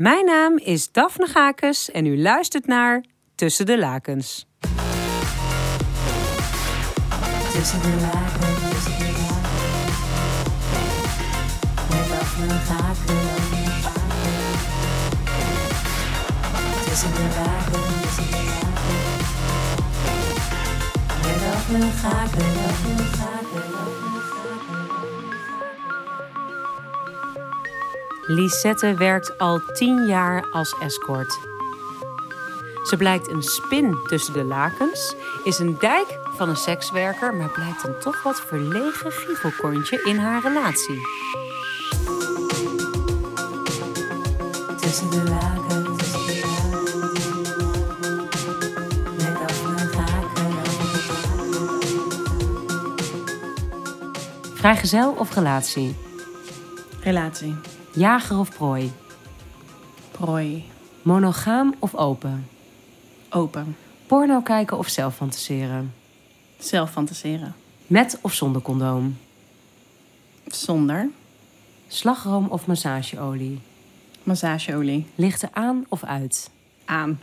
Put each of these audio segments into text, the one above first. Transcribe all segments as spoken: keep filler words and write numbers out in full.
Mijn naam is Daphne Gakes en u luistert naar Tussen de Lakens. Tussen de lakens, tussen de lakens. Met Daphne Gakes. Tussen de lakens, tussen de lakens. Met Daphne Gakes, Daphne Gakes. Lisette werkt al tien jaar als escort. Ze blijkt een spin tussen de lakens, is een dijk van een sekswerker, maar blijkt een toch wat verlegen giechelkontje in haar relatie. Tussen de lakens, tussen de lakens. Met Daphne Gakes. Vrijgezel of relatie? Relatie. Jager of prooi? Prooi. Monogaam of open? Open. Porno kijken of zelf fantaseren? Zelf fantaseren. Met of zonder condoom? Zonder. Slagroom of massageolie? Massageolie. Lichten aan of uit? Aan.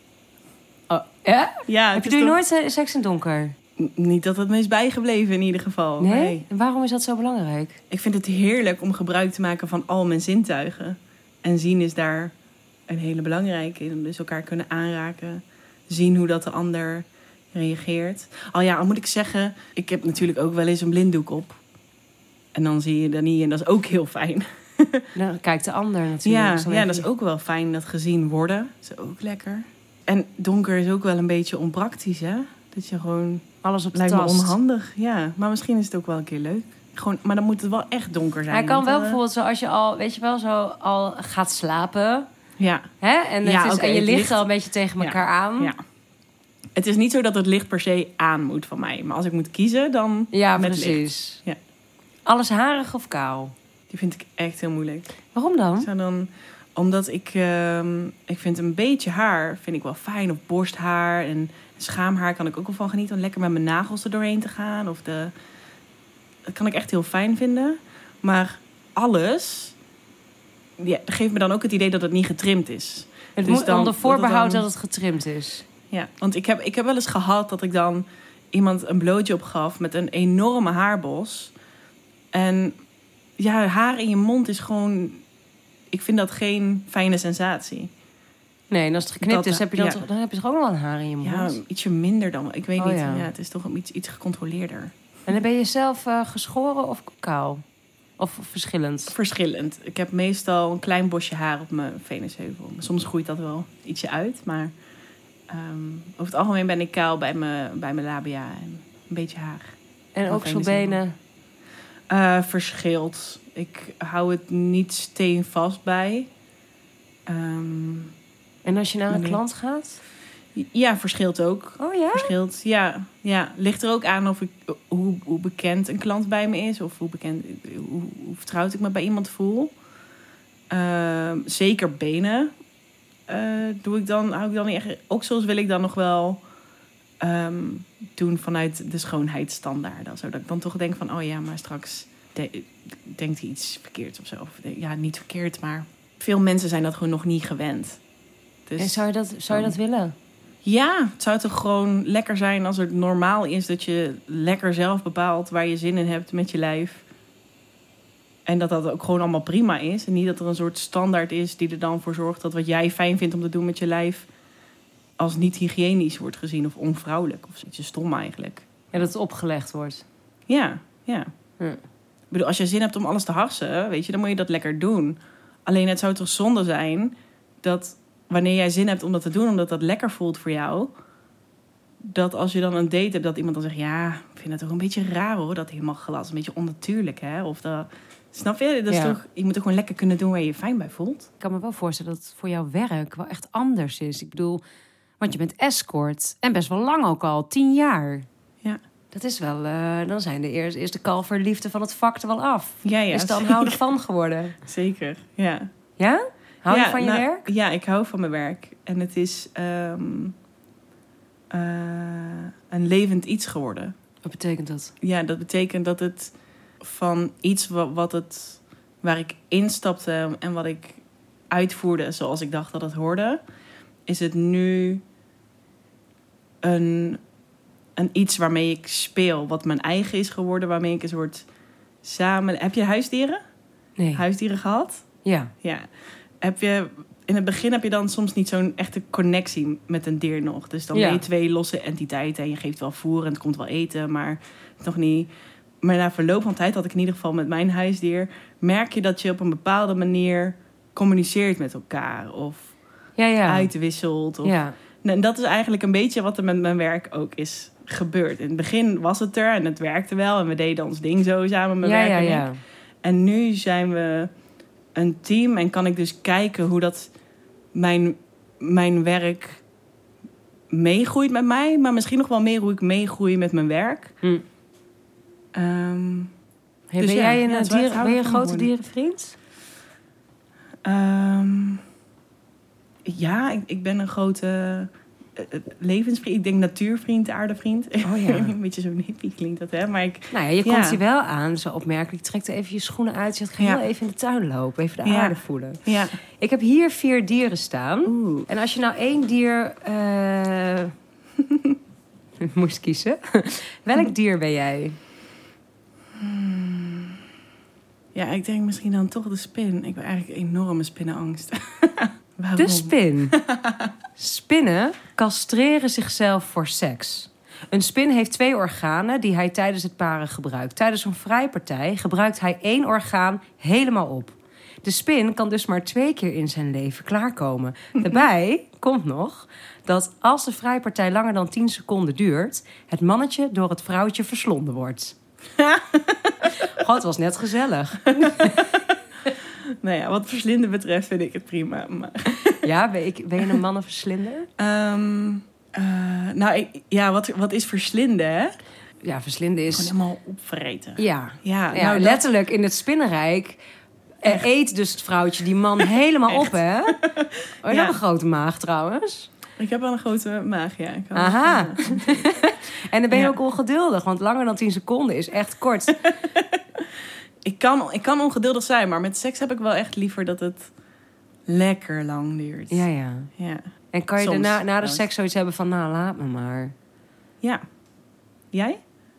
Oh, ja? Ja, Heb het je is doe je toch- nooit eh, seks in donker? N- Niet dat het me is bijgebleven in ieder geval. Nee? En waarom is dat zo belangrijk? Ik vind het heerlijk om gebruik te maken van al mijn zintuigen. En zien is daar een hele belangrijke in. Dus elkaar kunnen aanraken. Zien hoe dat de ander reageert. Al ja, al moet ik zeggen, ik heb natuurlijk ook wel eens een blinddoek op. En dan zie je dat niet en dat is ook heel fijn. Dan kijkt de ander natuurlijk. Ja, Dus dan ja, heb dat je- is ook wel fijn dat gezien worden. Dat is ook lekker. En donker is ook wel een beetje onpraktisch, hè? Dat je gewoon... Alles op de Lijkt me tast. onhandig, ja. Maar misschien is het ook wel een keer leuk. Gewoon, maar dan moet het wel echt donker zijn. Hij kan want, wel eh, bijvoorbeeld zo als je al, weet je wel, zo al gaat slapen. Ja, Hè? En, het Ja, is, oké, en je het ligt ligt- al een beetje tegen Ja, elkaar aan. ja. Het is niet zo dat het licht per se aan moet van mij. Maar als ik moet kiezen, dan Ja, met precies. licht. Ja. Alles harig of kaal? Die vind ik echt heel moeilijk. Waarom dan? Zou dan, omdat ik, ehm, ik vind een beetje haar vind ik wel fijn. Of borsthaar en schaamhaar kan ik ook wel van genieten. Om lekker met mijn nagels er doorheen te gaan. Of de, dat kan ik echt heel fijn vinden. Maar alles, ja, geeft me dan ook het idee dat het niet getrimd is. Het Dus moet dan- onder voorbehoud dat dat het het, getrimd is. Ja, want ik heb, ik heb wel eens gehad dat ik dan iemand een blowjob gaf met een enorme haarbos. En ja, haar in je mond is gewoon... Ik vind dat geen fijne sensatie. Nee, en als het geknipt Dat, is, heb je dan, ja. toch, dan heb je toch ook nog wel een haar in je mond? Ja, ietsje minder dan... Ik weet Oh, niet, ja. ja. Het is toch iets, iets gecontroleerder. En dan ben je zelf eh, geschoren of kaal? Of verschillend? Verschillend. Ik heb meestal een klein bosje haar op mijn venusheuvel. Soms groeit dat wel ietsje uit, maar... ehm, over het algemeen ben ik kaal bij mijn, bij mijn labia en een beetje haar. En ook zo venusheuvel. benen? Uh, verschilt. Ik hou het niet steenvast bij. Ehm, En als je naar een Nee. klant gaat? ja, verschilt ook. Oh ja? Verschilt, ja. ja. Ligt er ook aan of ik, hoe, hoe bekend een klant bij me is. Of hoe, bekend, hoe, hoe vertrouwd ik me bij iemand voel. Ehm, zeker benen. Uh, doe ik dan, hou ik dan niet echt... Oksels wil ik dan nog wel ehm, doen vanuit de schoonheidsstandaarden. Zodat ik dan toch denk van... Oh ja, maar straks de, denkt hij iets verkeerds of zo. Of, ja, niet verkeerd, maar... Veel mensen zijn dat gewoon nog niet gewend. Dus, En zou je dat, zou je dat willen? ja, het zou toch gewoon lekker zijn als het normaal is... dat je lekker zelf bepaalt waar je zin in hebt met je lijf. En dat dat ook gewoon allemaal prima is. En niet dat er een soort standaard is die er dan voor zorgt... dat wat jij fijn vindt om te doen met je lijf... als niet hygiënisch wordt gezien of onvrouwelijk. Of iets stom eigenlijk. Ja, dat het opgelegd wordt. Ja, ja. Hm. Ik bedoel, als je zin hebt om alles te harsen, weet je, dan moet je dat lekker doen. Alleen het zou toch zonde zijn dat wanneer jij zin hebt om dat te doen, omdat dat lekker voelt voor jou, dat als je dan een date hebt, dat iemand dan zegt, ja, ik vind het toch een beetje raar hoor, dat helemaal glas, een beetje onnatuurlijk, hè? Of dat, snap je? Dat is Ja. toch, je moet toch gewoon lekker kunnen doen waar je je fijn bij voelt. Ik kan me wel voorstellen dat het voor jouw werk wel echt anders is. Ik bedoel, want je bent escort en best wel lang ook al, tien jaar. Ja. Dat is wel, eh, dan zijn de eerste, eerste kalverliefde van het vak er wel af. Ja, ja. Is dan houden van geworden. Zeker, ja. Ja? Hou je Ja, van je nou, werk? Ja, ik hou van mijn werk. En het is ehm, uh, een levend iets geworden. Wat betekent dat? Ja, dat betekent dat het van iets wat, wat het, waar ik instapte en wat ik uitvoerde zoals ik dacht dat het hoorde, is het nu een, een iets waarmee ik speel, wat mijn eigen is geworden, waarmee ik een soort samen... Heb je huisdieren? Nee. Huisdieren gehad? Ja. Ja. Heb je... In het begin heb je dan soms niet zo'n echte connectie met een dier nog. Dus dan Ja. ben je twee losse entiteiten en je geeft wel voer en het komt wel eten, maar nog niet. Maar na verloop van tijd had ik in ieder geval met mijn huisdier, merk je dat je op een bepaalde manier communiceert met elkaar of Ja, ja. uitwisselt. Of... Ja. En dat is eigenlijk een beetje wat er met mijn werk ook is gebeurd. In het begin was het er en het werkte wel en we deden ons ding zo samen, mijn Ja, werk ja, en ik. ja. En nu zijn we een team en kan ik dus kijken hoe dat mijn, mijn werk meegroeit met mij. Maar misschien nog wel meer hoe ik meegroei met mijn werk. Hm. Ehm, Hey, Dus ben ja, jij ja, een, het is dier, wel echt ben je een houden van grote geworden. dierenvriend? ehm, ja, ik, ik ben een grote eh, eh, levensvriend. Ik denk natuurvriend, aardevriend. Oh ja. Een beetje zo'n hippie klinkt dat, hè? Maar ik... Nou ja, je Ja. komt hier wel aan, zo opmerkelijk. Trekt even je schoenen uit. Je gaat heel Ja. even in de tuin lopen. Even de Ja. aarde voelen. Ja. Ik heb hier vier dieren staan. Oeh. En als je nou één dier eh moest kiezen. Welk dier ben jij? Ja, ik denk misschien dan toch de spin. Ik ben eigenlijk een enorme spinnenangst. Waarom? De spin. Spinnen castreren zichzelf voor seks. Een spin heeft twee organen die hij tijdens het paren gebruikt. Tijdens een vrijpartij gebruikt hij één orgaan helemaal op. De spin kan dus maar twee keer in zijn leven klaarkomen. Daarbij komt nog dat als de vrijpartij langer dan tien seconden duurt, het mannetje door het vrouwtje verslonden wordt. God, het was net gezellig. Nou ja, wat verslinden betreft vind ik het prima. Maar... Ja, ben, ik, ben je een mannenverslinder? Ehm, eh, nou, ik, ja, wat, wat is verslinden, hè? Ja, verslinden is... Gewoon helemaal opvreten. Ja, Ja, ja nou, dat- letterlijk in het spinnenrijk eh, eet dus het vrouwtje die man helemaal op, hè? Oh, je Ja. hebt een grote maag trouwens. Ik heb wel een grote maag, ja. Ik kan Aha. wel- En dan ben je Ja. ook ongeduldig, want langer dan tien seconden is echt kort. Ik kan, ik kan ongeduldig zijn, maar met seks heb ik wel echt liever dat het lekker lang duurt. Ja, ja. Ja. En kan je Soms, daarna na de trouwens. seks zoiets hebben van, nou, laat me maar. Ja. Jij?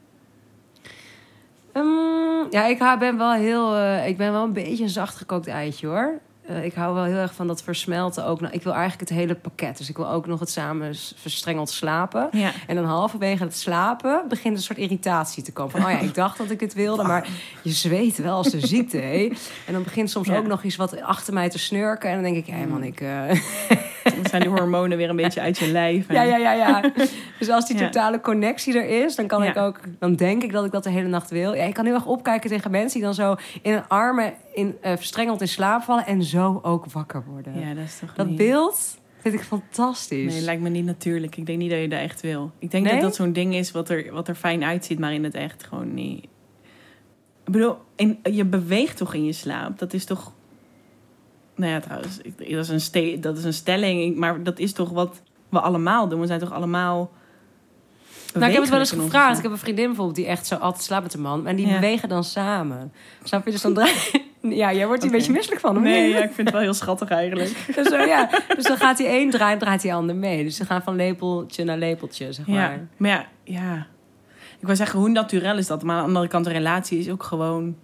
Ehm, ja, ik hou- ben wel heel... eh, ik ben wel een beetje een zachtgekookt eitje, hoor. Eh, ik hou wel heel erg van dat versmelten ook. Nou, ik wil eigenlijk het hele pakket. Dus ik wil ook nog het samen s- verstrengeld slapen. Ja. En dan halverwege het slapen begint een soort irritatie te komen. Van, oh ja, ik dacht dat ik het wilde, maar je zweet wel als de ziekte, hé. En dan begint soms Ja. ook nog eens wat achter mij te snurken. En dan denk ik, hé man, ik... eh, Dan zijn die hormonen weer een beetje uit je lijf. en- Ja, ja, ja, ja. Dus als die Ja. totale connectie er is, dan kan Ja. ik ook, dan denk ik dat ik dat de hele nacht wil. Ja, ik kan heel erg opkijken tegen mensen die dan zo in hun armen in, uh, verstrengeld in slaap vallen en zo ook wakker worden. Ja, dat is toch Dat niet... beeld vind ik fantastisch. Nee, lijkt me niet natuurlijk. Ik denk niet dat je dat echt wil. Ik denk Nee? dat dat zo'n ding is wat er, wat er fijn uitziet, maar in het echt gewoon niet. Ik bedoel, in, je beweegt toch in je slaap? Dat is toch... Nou ja, trouwens, ik- dat is een, ste- dat is een stelling, maar dat is toch wat we allemaal doen? We zijn toch allemaal... Nou, ik heb het wel eens bewegelijk in onze gevraagd. Ik slaap? heb een vriendin bijvoorbeeld die echt zo altijd slaapt met een man. En die Ja. bewegen dan samen. Snap je? Dus dan draai Ja, jij wordt hier Oké. een beetje misselijk van. of Nee, niet? ja, ik vind het wel heel schattig eigenlijk. Dus, zo, ja. Dus dan gaat die een draaien, draait die ander mee. Dus ze gaan van lepeltje naar lepeltje, zeg maar. Ja, maar ja, ja. Ik wil zeggen, hoe naturel is dat? Maar aan de andere kant, een relatie is ook gewoon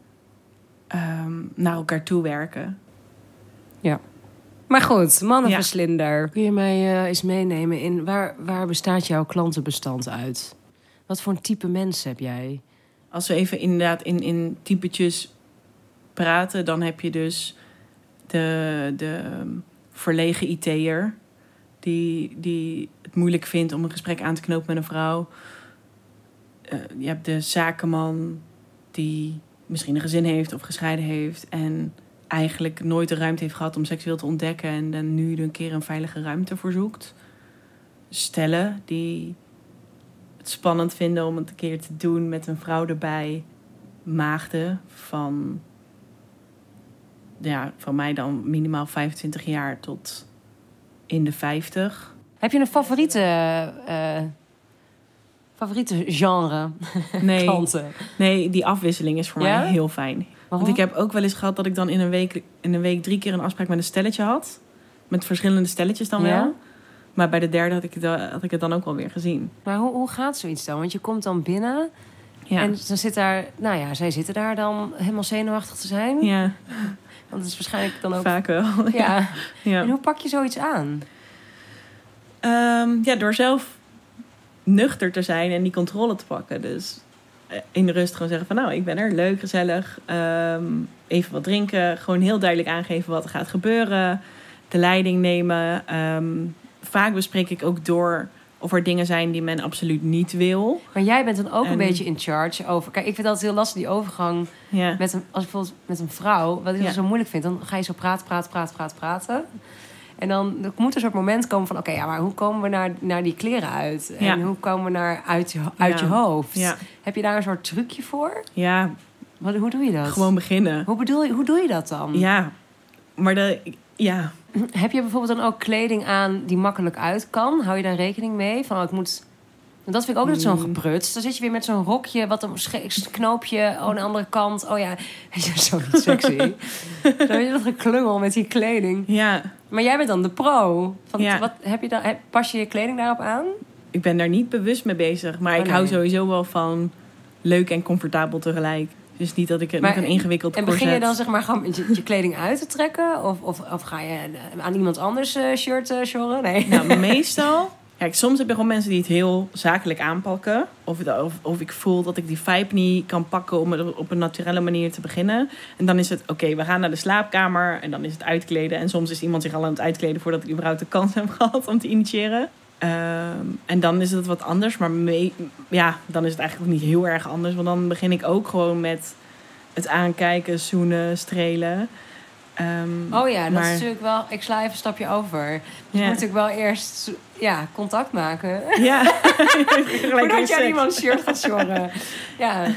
ehm, naar elkaar toe werken. Maar goed, mannenverslinder. Kun je mij eh, eens meenemen in waar, waar bestaat jouw klantenbestand uit? Wat voor een type mens heb jij? Als we even inderdaad in, in typetjes praten, dan heb je dus de, de um, verlegen I T'er die, die het moeilijk vindt om een gesprek aan te knopen met een vrouw. Uh, je hebt de zakenman die misschien een gezin heeft of gescheiden heeft en eigenlijk nooit de ruimte heeft gehad om seksueel te ontdekken en dan nu een keer een veilige ruimte voor zoekt. Stellen die het spannend vinden om het een keer te doen met een vrouw erbij. Maagden van, ja, van mij dan minimaal vijfentwintig jaar tot in de vijftig. Heb je een favoriete, eh, favoriete genre Nee, klanten? nee, die afwisseling is voor Ja? mij heel fijn. Want ik heb ook wel eens gehad dat ik dan in een week, in een week drie keer een afspraak met een stelletje had. Met verschillende stelletjes dan Ja. wel. Maar bij de derde had ik, het, had ik het dan ook wel weer gezien. Maar hoe, hoe gaat zoiets dan? Want je komt dan binnen Ja. en dan zit daar... Nou ja, zij zitten daar dan helemaal zenuwachtig te zijn. Ja, Want het is waarschijnlijk dan ook... vaak wel. Ja. Ja. En hoe pak je zoiets aan? Um, ja, door zelf nuchter te zijn en die controle te pakken. Dus uh, in de rust gewoon zeggen van nou, ik ben er, leuk, gezellig. Um, even wat drinken. Gewoon heel duidelijk aangeven wat er gaat gebeuren. De leiding nemen. Um, vaak bespreek ik ook door of er dingen zijn die men absoluut niet wil. Maar jij bent dan ook En- een beetje in charge over... Kijk, ik vind dat heel lastig, die overgang Ja, met een... Als ik bijvoorbeeld met een vrouw, wat ik Ja. dan zo moeilijk vind... dan ga je zo praten, praten, praten, praten, praten. En dan er moet een soort moment komen van... Oké, ja, maar hoe komen we naar, naar die kleren uit? En Ja. hoe komen we naar uit je, uit Ja. je hoofd? Ja. Heb je daar een soort trucje voor? ja, Wat, hoe doe je dat? gewoon beginnen. Hoe, bedoel je, hoe doe je dat dan? Ja, maar de, ja, Heb je bijvoorbeeld dan ook kleding aan die makkelijk uit kan? Hou je daar rekening mee? Van, oh, ik moet... Want dat vind ik ook net zo'n Mm. gebruts. Dan zit je weer met zo'n rokje, wat een sche- knoopje. Oh, aan de andere kant. Oh ja, weet je, zo niet sexy. Dan weet je dat geklungel met die kleding. ja, Maar jij bent dan de pro. Van, Ja. wat, heb je dan, heb- pas je je kleding daarop aan? ik ben daar niet bewust mee bezig. Maar Oh, ik hou nee. sowieso wel van leuk en comfortabel tegelijk. Dus niet dat ik het Maar- met een ingewikkeld En begin je corset- dan zeg maar gewoon met je, je kleding uit te trekken? Of, of, of ga je aan iemand anders eh, shirt uh, sjorren? Nee. Nou, meestal... Kijk, soms heb je gewoon mensen die het heel zakelijk aanpakken. Of, het- of, of ik voel dat ik die vibe niet kan pakken om het op een naturele manier te beginnen. En dan is het, oké, we gaan naar de slaapkamer en dan is het uitkleden. En soms is iemand zich al aan het uitkleden voordat ik überhaupt de kans heb gehad om te initiëren. Ehm, en dan is het wat anders. Maar mee, ja, dan is het eigenlijk ook niet heel erg anders. Want dan begin ik ook gewoon met het aankijken, zoenen, strelen. Ehm, Oh ja, dat maar- is natuurlijk wel... Ik sla even een stapje over. Dus je Ja. moet natuurlijk wel eerst ja, contact maken. Ja, Voordat je aan iemands shirt gaat sjorren. Ja,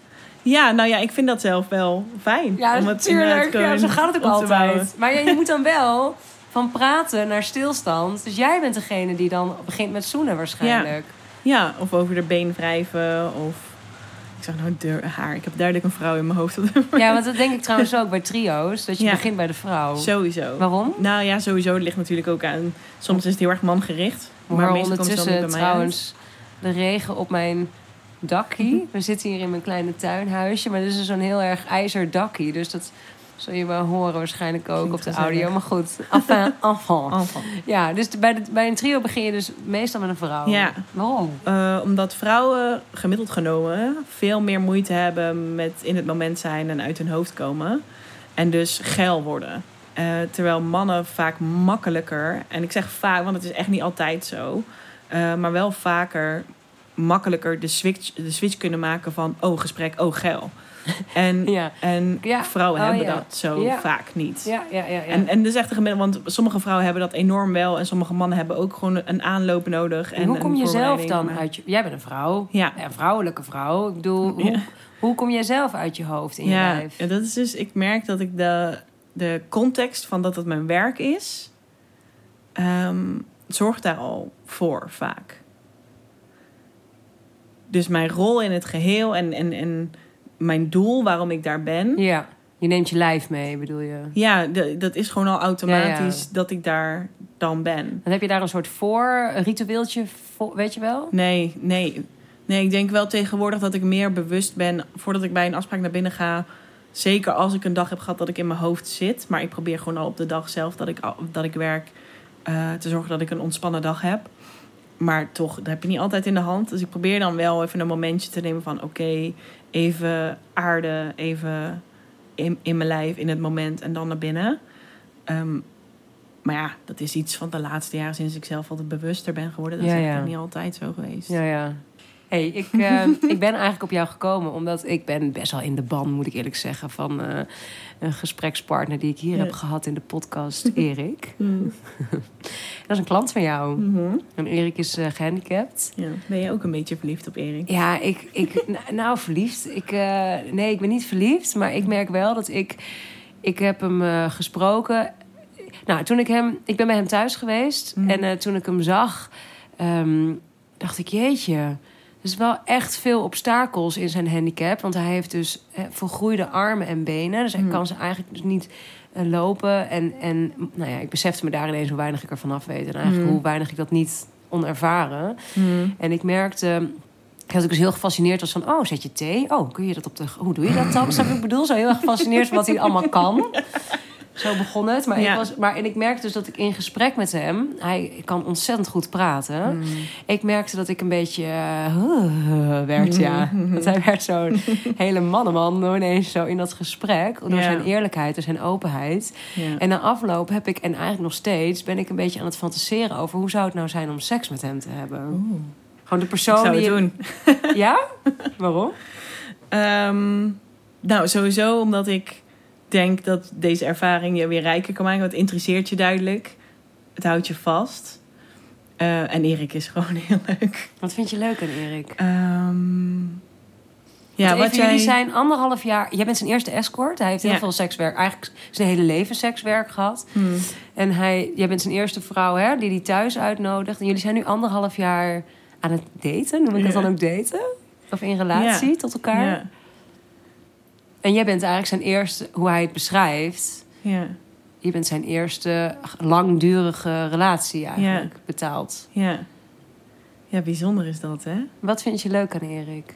Ja, nou ja, ik vind dat zelf wel fijn. ja om het inderdaad natuurlijk. Ja, gewoon zo gaat het ook op te bouwen. altijd. Maar ja, je moet dan wel van praten naar stilstand. Dus jij bent degene die dan begint met zoenen waarschijnlijk. Ja, of over de been wrijven. Of ik zeg nou de haar. Ik heb duidelijk een vrouw in mijn hoofd. Ja, want dat denk ik trouwens ook bij trio's. Dat je Ja. begint bij de vrouw. Sowieso. Waarom? Nou ja, sowieso. Het ligt natuurlijk ook aan. Soms is het heel erg mangericht. Maar, Maar meestal komt het dan ondertussen ook bij mij trouwens de regen op mijn dakkie. We zitten hier in mijn kleine tuinhuisje. Maar dit is zo'n heel erg ijzer dakkie. Dus dat zul je wel horen waarschijnlijk ook Klinkt op de gezellig. audio. Maar goed, enfin, enfin. uit. Enfant. Ja, dus bij, de, bij een trio begin je dus meestal met een vrouw. Ja. Waarom? Uh, omdat vrouwen gemiddeld genomen veel meer moeite hebben met in het moment zijn en uit hun hoofd komen. En dus geil worden. Uh, terwijl mannen vaak makkelijker, en ik zeg vaak, want het is echt niet altijd zo, uh, maar wel vaker makkelijker de switch, de switch kunnen maken van oh gesprek, oh geil. En, Ja. en Ja. vrouwen Oh, hebben ja. dat zo Ja. vaak niet. Ja, ja, ja. ja. En, en dus echt de gemiddelde, want sommige vrouwen hebben dat enorm wel en sommige mannen hebben ook gewoon een aanloop nodig. En En hoe kom een je zelf voorbereiding, dan maar- uit je... Jij bent een vrouw. Ja. Een vrouwelijke vrouw. Ik bedoel, hoe, Ja. hoe kom jij zelf uit je hoofd in je Ja, lijf? ja, dat is dus, ik merk dat ik de, de context van dat het mijn werk is, ehm, zorgt daar al voor vaak. Dus mijn rol in het geheel en, en, en mijn doel waarom ik daar ben, ja, Ja, je neemt je lijf mee, bedoel je? de- dat is gewoon al automatisch Ja, ja. dat ik daar dan ben. Dan heb je daar een soort voor, een ritueeltje voor, weet je wel? Nee, nee. Nee, ik denk wel tegenwoordig dat ik meer bewust ben voordat ik bij een afspraak naar binnen ga. Zeker als ik een dag heb gehad dat ik in mijn hoofd zit. Maar ik probeer gewoon al op de dag zelf dat ik, al- dat ik werk uh, te zorgen dat ik een ontspannen dag heb. Maar toch, dat heb je niet altijd in de hand. Dus ik probeer dan wel even een momentje te nemen van oké, okay, even aarde, even in, in mijn lijf, in het moment en dan naar binnen. Um, maar ja, dat is iets van de laatste jaren sinds ik zelf altijd bewuster ben geworden. Dat Ja, is ja. echt niet altijd zo geweest. Ja, ja. Hey, ik, uh, ik ben eigenlijk op jou gekomen omdat ik ben best wel in de ban, moet ik eerlijk zeggen, van uh, een gesprekspartner die ik hier Ja. heb gehad in de podcast, Erik. Mm. Dat is een klant van jou. Mm-hmm. En Erik is uh, gehandicapt. Ja. Ben je ook een beetje verliefd op Erik? Ja, ik, ik n- nou verliefd. Ik, uh, nee, ik ben niet verliefd, maar ik merk wel dat ik, ik heb hem uh, gesproken. Nou, toen ik hem, ik ben bij hem thuis geweest Mm. en uh, toen ik hem zag, um, dacht ik, jeetje. dus wel echt veel obstakels in zijn handicap. Want hij heeft dus eh, volgroeide armen en benen. Dus hij Hmm. kan ze eigenlijk dus niet uh, lopen. En, en nou ja, ik besefte me daar ineens hoe weinig ik ervan af weet. En eigenlijk Hmm. hoe weinig ik dat niet onervaren. Hmm. En ik merkte dat ik dus heel gefascineerd was van... oh, zet je thee? Oh, kun je dat op de... hoe doe je dat dan? Snap je wat ik bedoel? Zo heel erg gefascineerd van wat hij allemaal kan. Zo begon het. Maar, Ja. ik was, maar en ik merkte dus dat ik in gesprek met hem... hij kan ontzettend goed praten. Hmm. Ik merkte dat ik een beetje uh, werd, ja. Want hij werd zo'n hele mannenman ineens zo in dat gesprek. Door Ja. zijn eerlijkheid en zijn openheid. Ja. En na afloop heb ik, en eigenlijk nog steeds... ben ik een beetje aan het fantaseren over... hoe zou het nou zijn om seks met hem te hebben? Oeh. Gewoon de Ik persoon zou die... het je- doen. Ja? Waarom? Ehm, nou, sowieso omdat ik denk dat deze ervaring je weer rijker kan maken. Want het interesseert je duidelijk. Het houdt je vast. Uh, en Erik is gewoon heel leuk. Wat vind je leuk aan Erik? Ehm, Ja, ja, wat jij... jullie zijn anderhalf jaar... Jij bent zijn eerste escort. Hij heeft heel Ja. veel sekswerk... Eigenlijk zijn hele leven sekswerk gehad. Hmm. En hij, jij bent zijn eerste vrouw, hè, die hij thuis uitnodigt. En jullie zijn nu anderhalf jaar aan het daten. Noem ik dat Ja. dan ook daten? Of in relatie Ja. tot elkaar? Ja. En jij bent eigenlijk zijn eerste... Hoe hij het beschrijft... Ja. Je bent zijn eerste langdurige relatie eigenlijk Ja. betaald. Ja. Ja, bijzonder is dat, hè? Wat vind je leuk aan Erik?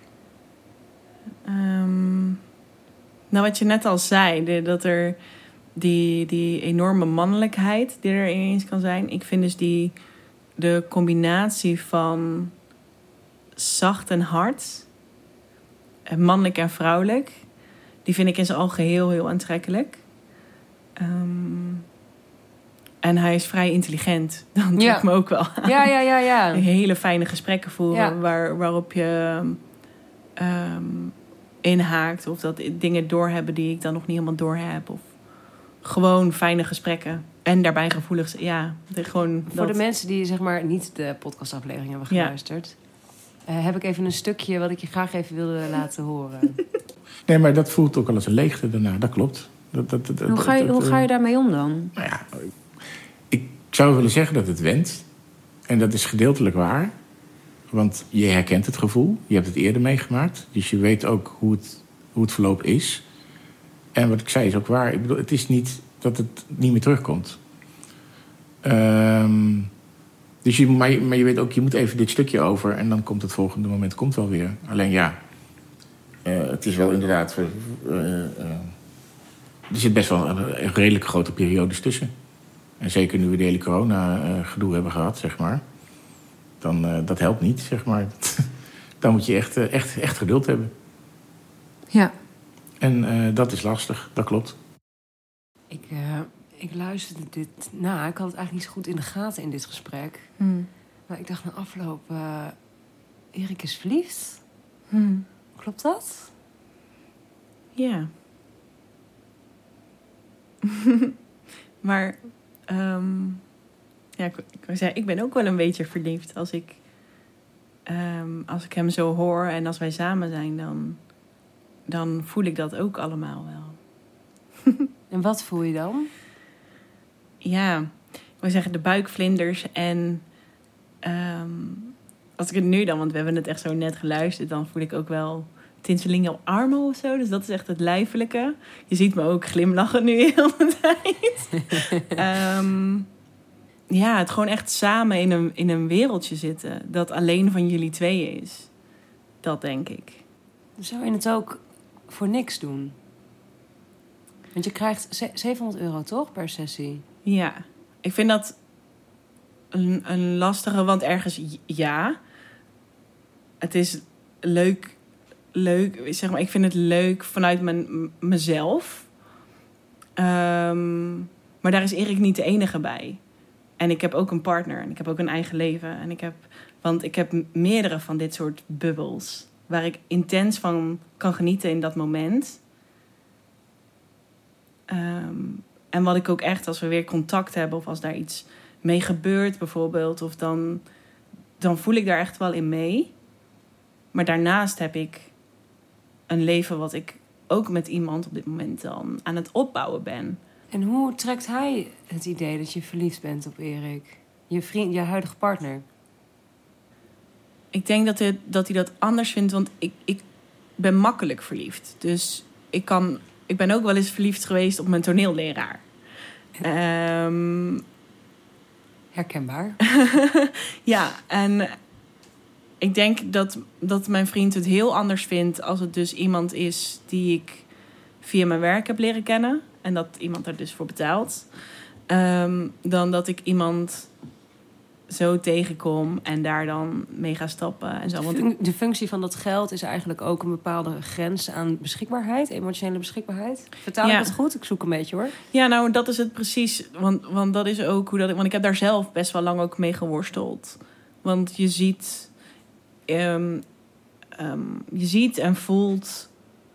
Ehm, nou, wat je net al zei, de, dat er die, die enorme mannelijkheid die er ineens kan zijn. Ik vind dus die de combinatie van zacht en hard, en mannelijk en vrouwelijk, die vind ik in zijn algeheel heel aantrekkelijk. Ehm, en hij is vrij intelligent. Dat trekt Ja. me ook wel aan. Ja, ja, ja, ja. Hele fijne gesprekken voeren Ja. waar, waarop je ehm, inhaakt of dat dingen doorhebben die ik dan nog niet helemaal doorheb. Of gewoon fijne gesprekken. En daarbij gevoelig. Ja, de, gewoon Voor dat. de mensen die zeg maar niet de podcastaflevering hebben Ja. geluisterd... eh, heb ik even een stukje wat ik je graag even wilde laten horen. Nee, maar dat voelt ook al als een leegte daarna. Dat klopt. Dat, dat, dat, Hoe ga je, dat- hoe dat, ga je eh, daarmee om dan? Nou ja, ik zou willen zeggen dat het went. En dat is gedeeltelijk waar. Want je herkent het gevoel. Je hebt het eerder meegemaakt. Dus je weet ook hoe het, hoe het verloop is. En wat ik zei is ook waar. Ik bedoel, het is niet dat het niet meer terugkomt. Ehm, dus je, maar, je, maar je weet ook, je moet even dit stukje over. En dan komt het volgende moment komt wel weer. Alleen ja, uh, het is wel inderdaad... Uh, uh, er zit best wel een, een redelijk grote periodes tussen. En zeker nu we de hele corona-gedoe hebben gehad, zeg maar. Dan, uh, dat helpt niet, zeg maar. Dan moet je echt, uh, echt, echt geduld hebben. Ja. En uh, dat is lastig, dat klopt. Ik, uh, ik luisterde dit na. Ik had het eigenlijk niet zo goed in de gaten in dit gesprek. Hmm. Maar ik dacht na afloop... Uh, Erik is verliefd. Hmm. Klopt dat? Ja. Maar... Um, ja, ik, ik wou zeggen, ik ben ook wel een beetje verliefd. Als ik, um, als ik hem zo hoor en als wij samen zijn, dan, dan voel ik dat ook allemaal wel. En wat voel je dan? Ja, ik wil zeggen de buikvlinders en um, als ik het nu dan, want we hebben het echt zo net geluisterd, dan voel ik ook wel tintelingen op armen of zo. Dus dat is echt het lijfelijke. Je ziet me ook glimlachen nu heel de tijd. um, ja, het gewoon echt samen in een, in een wereldje zitten dat alleen van jullie tweeën is. Dat denk ik. Zou je het ook voor niks doen? Want je krijgt zevenhonderd euro toch per sessie? Ja, ik vind dat een, een lastige, want ergens ja. Het is leuk, leuk, zeg maar, ik vind het leuk vanuit mijn, mezelf. Um, maar daar is Erik niet de enige bij. En ik heb ook een partner en ik heb ook een eigen leven. En ik heb, want ik heb meerdere van dit soort bubbels waar ik intens van kan genieten in dat moment. Um, en wat ik ook echt, als we weer contact hebben of als daar iets mee gebeurt bijvoorbeeld, of dan, dan voel ik daar echt wel in mee. Maar daarnaast heb ik een leven wat ik ook met iemand op dit moment dan aan het opbouwen ben. En hoe trekt hij het idee dat je verliefd bent op Erik? Je vriend, je huidige partner? ik denk dat hij, dat hij dat anders vindt, want ik, ik ben makkelijk verliefd. Dus ik, kan, ik ben ook wel eens verliefd geweest op mijn toneelleraar. Um, Herkenbaar. ja, en ik denk dat, dat mijn vriend het heel anders vindt als het dus iemand is die ik via mijn werk heb leren kennen. En dat iemand er dus voor betaalt. Um, dan dat ik iemand zo tegenkom en daar dan mee ga stappen en zo. Want ik... De functie van dat geld is eigenlijk ook een bepaalde grens aan beschikbaarheid, emotionele beschikbaarheid. Vertaal ja. ik het goed? Ik zoek een beetje hoor. Ja, nou, dat is het precies. Want, want dat is ook hoe dat ik. Want ik heb daar zelf best wel lang ook mee geworsteld. Want je ziet, um, um, je ziet en voelt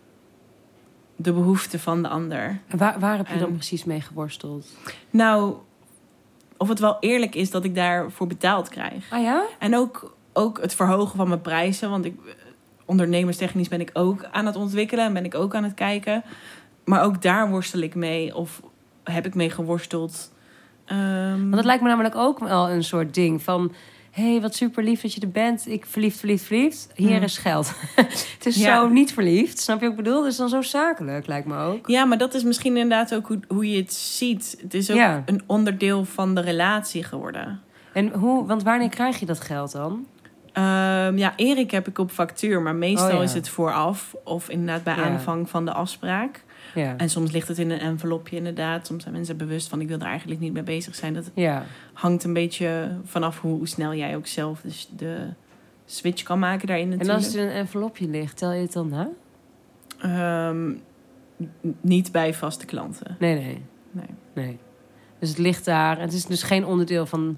de behoeften van de ander. En waar, waar heb je en, dan precies mee geworsteld? Nou, of het wel eerlijk is dat ik daarvoor betaald krijg. Ah ja? En ook, ook het verhogen van mijn prijzen. Want ik, ondernemerstechnisch ben ik ook aan het ontwikkelen en ben ik ook aan het kijken. Maar ook daar worstel ik mee. Of heb ik mee geworsteld. Um... Want dat lijkt me namelijk ook wel een soort ding van... hé, hey, wat super lief dat je er bent. Ik verliefd, verliefd, verliefd. Hier mm. is geld. Het is ja. zo niet verliefd. Snap je wat ik bedoel? Dat is dan zo zakelijk, lijkt me ook. Ja, maar dat is misschien inderdaad ook hoe, hoe je het ziet. Het is ook ja. een onderdeel van de relatie geworden. En hoe, want wanneer krijg je dat geld dan? Um, ja, Erik heb ik op factuur. Maar meestal oh, ja. is het vooraf. Of inderdaad bij ja. aanvang van de afspraak. Ja. En soms ligt het in een envelopje inderdaad. Soms zijn mensen bewust van ik wil er eigenlijk niet mee bezig zijn. Dat ja. hangt een beetje vanaf hoe snel jij ook zelf dus de switch kan maken daarin natuurlijk. En als het in een envelopje ligt, tel je het dan na? Um, niet bij vaste klanten. Nee, nee, nee. Nee. Dus het ligt daar. Het is dus geen onderdeel van...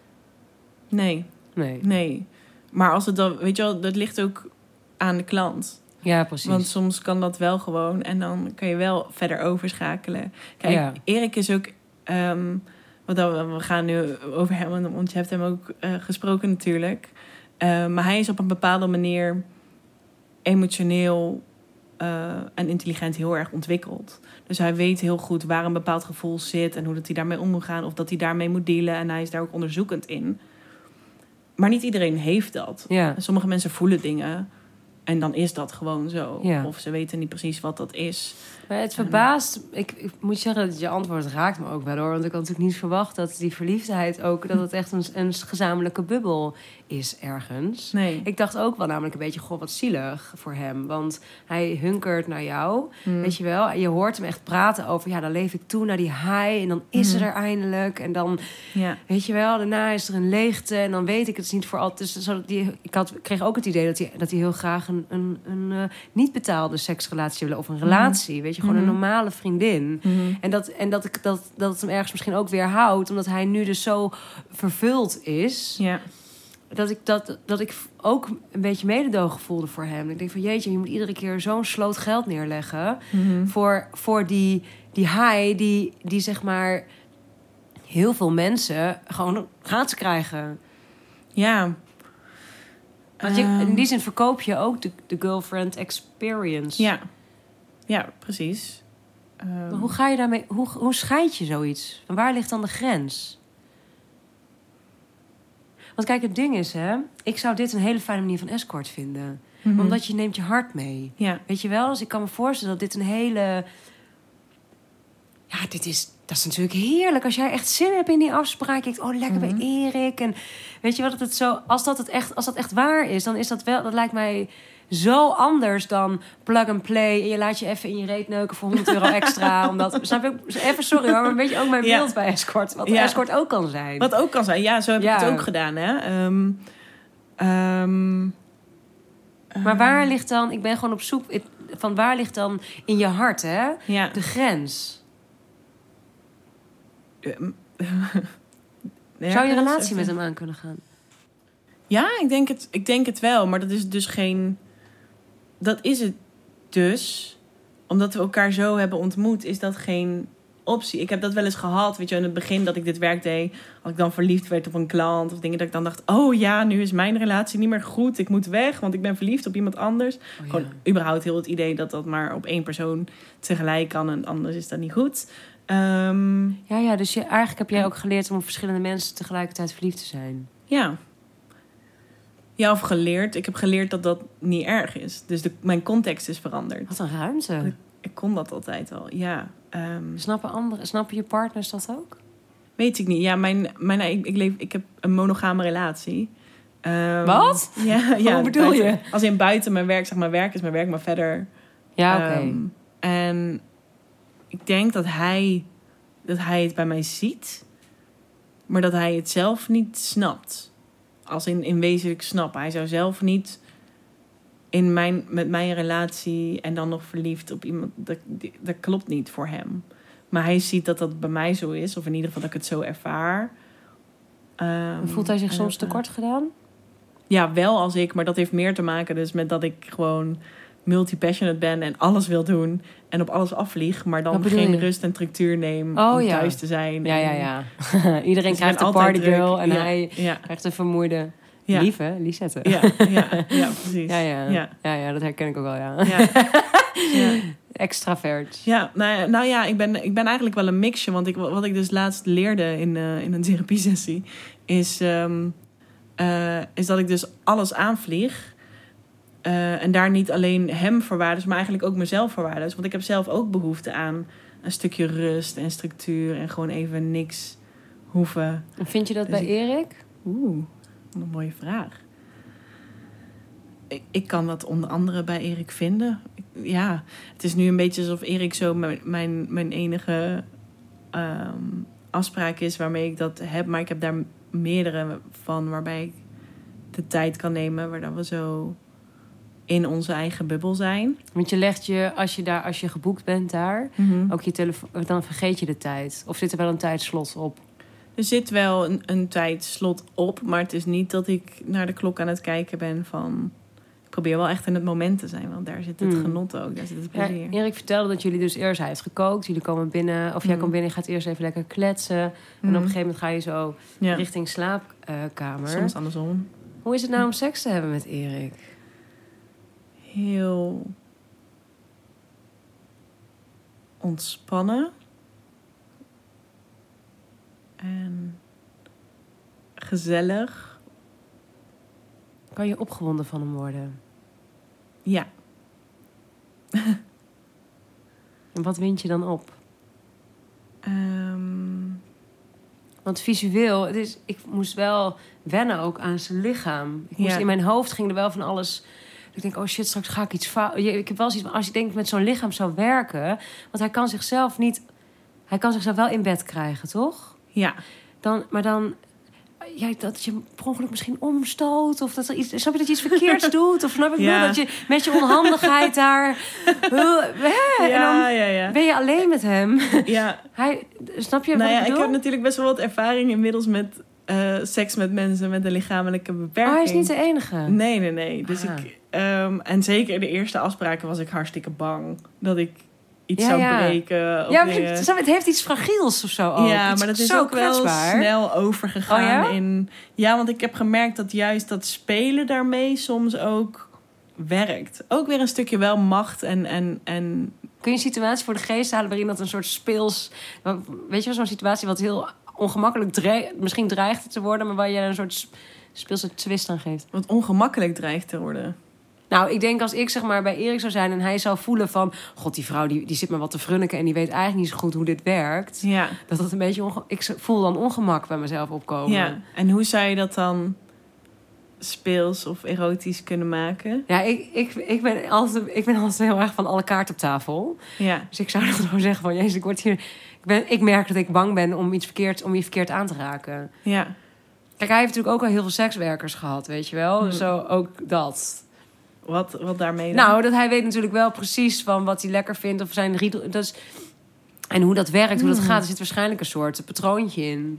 Nee. Nee. Nee. Maar als het dan... Weet je wel, dat ligt ook aan de klant. Ja, precies. Want soms kan dat wel gewoon. En dan kan je wel verder overschakelen. Kijk, ja. Erik is ook... Um, want dan, we gaan nu over hem, want je hebt hem ook uh, gesproken natuurlijk. Uh, maar hij is op een bepaalde manier emotioneel uh, en intelligent heel erg ontwikkeld. Dus hij weet heel goed waar een bepaald gevoel zit en hoe dat hij daarmee om moet gaan of dat hij daarmee moet dealen. En hij is daar ook onderzoekend in. Maar niet iedereen heeft dat. Ja. Sommige mensen voelen dingen en dan is dat gewoon zo. Ja. Of ze weten niet precies wat dat is. Maar het verbaast... Ik, ik moet zeggen dat je antwoord raakt me ook wel hoor. Want ik had natuurlijk niet verwacht dat die verliefdheid ook... dat het echt een, een gezamenlijke bubbel is ergens. Nee. Ik dacht ook wel namelijk een beetje... goh, wat zielig voor hem. Want hij hunkert naar jou. Hmm. Weet je wel? Je hoort hem echt praten over... ja, dan leef ik toe naar die high. En dan is hmm. er eindelijk. En dan... Ja. Weet je wel? Daarna is er een leegte. En dan weet ik het is niet voor altijd. Dus die, ik had, kreeg ook het idee dat hij, dat hij heel graag... een, een, een uh, niet betaalde seksrelatie wil. Of een relatie. Hmm. Weet je, gewoon mm-hmm. een normale vriendin. Mm-hmm. En, dat, en dat, ik, dat, dat het hem ergens misschien ook weer houdt... omdat hij nu dus zo vervuld is... Ja. Dat, ik, dat, dat ik ook een beetje mededogen voelde voor hem. Ik denk van jeetje, je moet iedere keer zo'n sloot geld neerleggen... Mm-hmm. voor, voor die, die high die, die zeg maar... heel veel mensen gewoon gratis krijgen. Ja. Want je, in die zin verkoop je ook de, de girlfriend experience. Ja. Ja, precies. Um... Maar hoe ga je daarmee... Hoe, hoe scheid je zoiets? En waar ligt dan de grens? Want kijk, het ding is, hè... Ik zou dit een hele fijne manier van escort vinden. Mm-hmm. Omdat je neemt je hart mee. Ja. Weet je wel? Dus ik kan me voorstellen dat dit een hele... Ja, dit is... Dat is natuurlijk heerlijk. Als jij echt zin hebt in die afspraak. Je denkt, oh, lekker mm-hmm. bij Erik. En weet je wat, het zo... Als dat, het echt, als dat echt waar is, dan is dat wel... Dat lijkt mij... zo anders dan plug and play. En je laat je even in je reet neuken voor honderd euro extra. Omdat, snap je? Even sorry hoor, maar een beetje ook mijn beeld ja. bij escort. Wat ja. escort ook kan zijn. Wat ook kan zijn. Ja, zo heb ja. ik het ook gedaan. Hè? Um, um, maar waar ligt dan... Ik ben gewoon op zoek... Van waar ligt dan in je hart, hè? Ja. De grens? Um, Zou je een relatie even... met hem aan kunnen gaan? Ja, ik denk, het, ik denk het wel. Maar dat is dus geen... Dat is het dus. Omdat we elkaar zo hebben ontmoet, is dat geen optie. Ik heb dat wel eens gehad, weet je, in het begin dat ik dit werk deed. Als ik dan verliefd werd op een klant of dingen dat ik dan dacht... oh ja, nu is mijn relatie niet meer goed. Ik moet weg, want ik ben verliefd op iemand anders. Oh, ja. Gewoon überhaupt heel het idee dat dat maar op één persoon tegelijk kan... en anders is dat niet goed. Um, ja, ja, dus je, eigenlijk heb jij ook geleerd om op verschillende mensen tegelijkertijd verliefd te zijn. Ja. Ja, of geleerd. Ik heb geleerd dat dat niet erg is. Dus de, mijn context is veranderd. Wat een ruimte. Ik kon dat altijd al, ja. Um, Snappen, andere, snappen je partners dat ook? weet ik niet. Ja, mijn, mijn, ik, ik, leef, ik heb een monogame relatie. Um, Wat? Ja, ja, Hoe bedoel buiten, je? Als in buiten mijn werk, zeg maar, werk is mijn werk, maar verder... Ja, oké. Okay. Um, en ik denk dat hij, dat hij het bij mij ziet, maar dat hij het zelf niet snapt. Als in, in wezenlijk snappen. Hij zou zelf niet in mijn, met mijn relatie en dan nog verliefd op iemand... Dat, dat klopt niet voor hem. Maar hij ziet dat dat bij mij zo is, of in ieder geval dat ik het zo ervaar. Um, Voelt hij zich soms tekort gedaan? Ja, wel als ik, maar dat heeft meer te maken dus met dat ik gewoon multi-passionate ben en alles wil doen en op alles afvlieg, maar dan geen je? rust en structuur neem oh, om ja. thuis te zijn. Ja, ja, ja. Iedereen dus krijgt een partygirl en ja, hij ja. krijgt een vermoeide ja. lieve, Lisette. Ja, ja, ja, precies. Ja ja. Ja. Ja, ja, dat herken ik ook wel, ja. ja. ja. Extravert. Ja, nou, nou ja, ik ben, ik ben eigenlijk wel een mixje. Want ik, wat ik dus laatst leerde in, uh, in een therapiesessie... Is, um, uh, is dat ik dus alles aanvlieg. Uh, en daar niet alleen hem verwaarloos, maar eigenlijk ook mezelf verwaarloos. Want ik heb zelf ook behoefte aan een stukje rust en structuur. En gewoon even niks hoeven. En vind je dat dus bij ik, Erik? Oeh, wat een mooie vraag. Ik, ik kan dat onder andere bij Erik vinden. Ja, het is nu een beetje alsof Erik zo mijn, mijn, mijn enige um, afspraak is waarmee ik dat heb. Maar ik heb daar meerdere van waarbij ik de tijd kan nemen. Waar we zo in onze eigen bubbel zijn. Want je legt je, als je, daar, als je geboekt bent daar, mm-hmm. ook je telefoon, dan vergeet je de tijd. Of zit er wel een tijdslot op? Er zit wel een, een tijdslot op. Maar het is niet dat ik naar de klok aan het kijken ben van... Ik probeer wel echt in het moment te zijn, want daar zit het hmm. genot ook, daar zit het plezier. Ja, Erik vertelde dat jullie dus eerst, hij heeft gekookt, jullie komen binnen, of jij hmm. komt binnen, je gaat eerst even lekker kletsen. Hmm. En op een gegeven moment ga je zo ja. richting slaapkamer. Uh, Soms andersom. Hoe is het nou om seks te hebben met Erik? Heel ontspannen. En gezellig. Kan je opgewonden van hem worden? Ja. En wat wind je dan op? Um... Want visueel, het is, ik moest wel wennen ook aan zijn lichaam. Ik moest, ja. In mijn hoofd ging er wel van alles... Ik denk, oh shit, straks ga ik iets fout. Ik heb wel zoiets van, als je denkt met zo'n lichaam zou werken... Want hij kan zichzelf niet... Hij kan zichzelf wel in bed krijgen, toch? Ja. Dan, maar dan... Ja, dat je per ongeluk misschien omstoot. Of dat er iets... Snap je dat je iets verkeerds doet? Of snap ik ja. dat je met je onhandigheid daar... Hè, ja, en dan ja, ja. ben je alleen met hem. Ja. Hij, snap je nou wat ja, ik bedoel? Ik heb natuurlijk best wel wat ervaring inmiddels met uh, seks met mensen met een lichamelijke beperking. Oh, hij is niet de enige? Nee, nee, nee. Dus ah. ik, um, en zeker de eerste afspraken was ik hartstikke bang. Dat ik iets ja, zou ja. breken. Of ja, weer... het heeft iets fragiels of zo ook. Ja, iets maar dat is zo ook kwetsbaar. wel snel overgegaan. Oh, ja? in. Ja, want ik heb gemerkt dat juist dat spelen daarmee soms ook werkt. Ook weer een stukje wel macht en... en, en... Kun je een situatie voor de geest halen waarin dat een soort speels... Weet je wel, zo'n situatie wat heel ongemakkelijk dreigt, misschien dreigt te worden... maar waar je een soort speelse twist aan geeft. Wat ongemakkelijk dreigt te worden. Nou, ik denk als ik zeg maar bij Erik zou zijn en hij zou voelen van... God, die vrouw die, die zit me wat te frunniken en die weet eigenlijk niet zo goed hoe dit werkt. Ja. Dat dat een beetje... Onge- ik voel dan ongemak bij mezelf opkomen. Ja, en hoe zou je dat dan speels of erotisch kunnen maken? Ja, ik, ik, ik, ben altijd, ik ben altijd heel erg van alle kaarten op tafel. Ja. Dus ik zou dan gewoon zeggen van... Jezus, ik word hier... Ik, ben, ik merk dat ik bang ben om iets verkeerd, om je verkeerd aan te raken. Ja. Kijk, hij heeft natuurlijk ook al heel veel sekswerkers gehad, weet je wel? Hmm. Zo ook dat... Wat, wat daarmee dan? Nou, dat hij weet natuurlijk wel precies van wat hij lekker vindt. Of zijn riedel, dat is, en hoe dat werkt, hoe dat gaat. Er zit waarschijnlijk een soort patroontje in.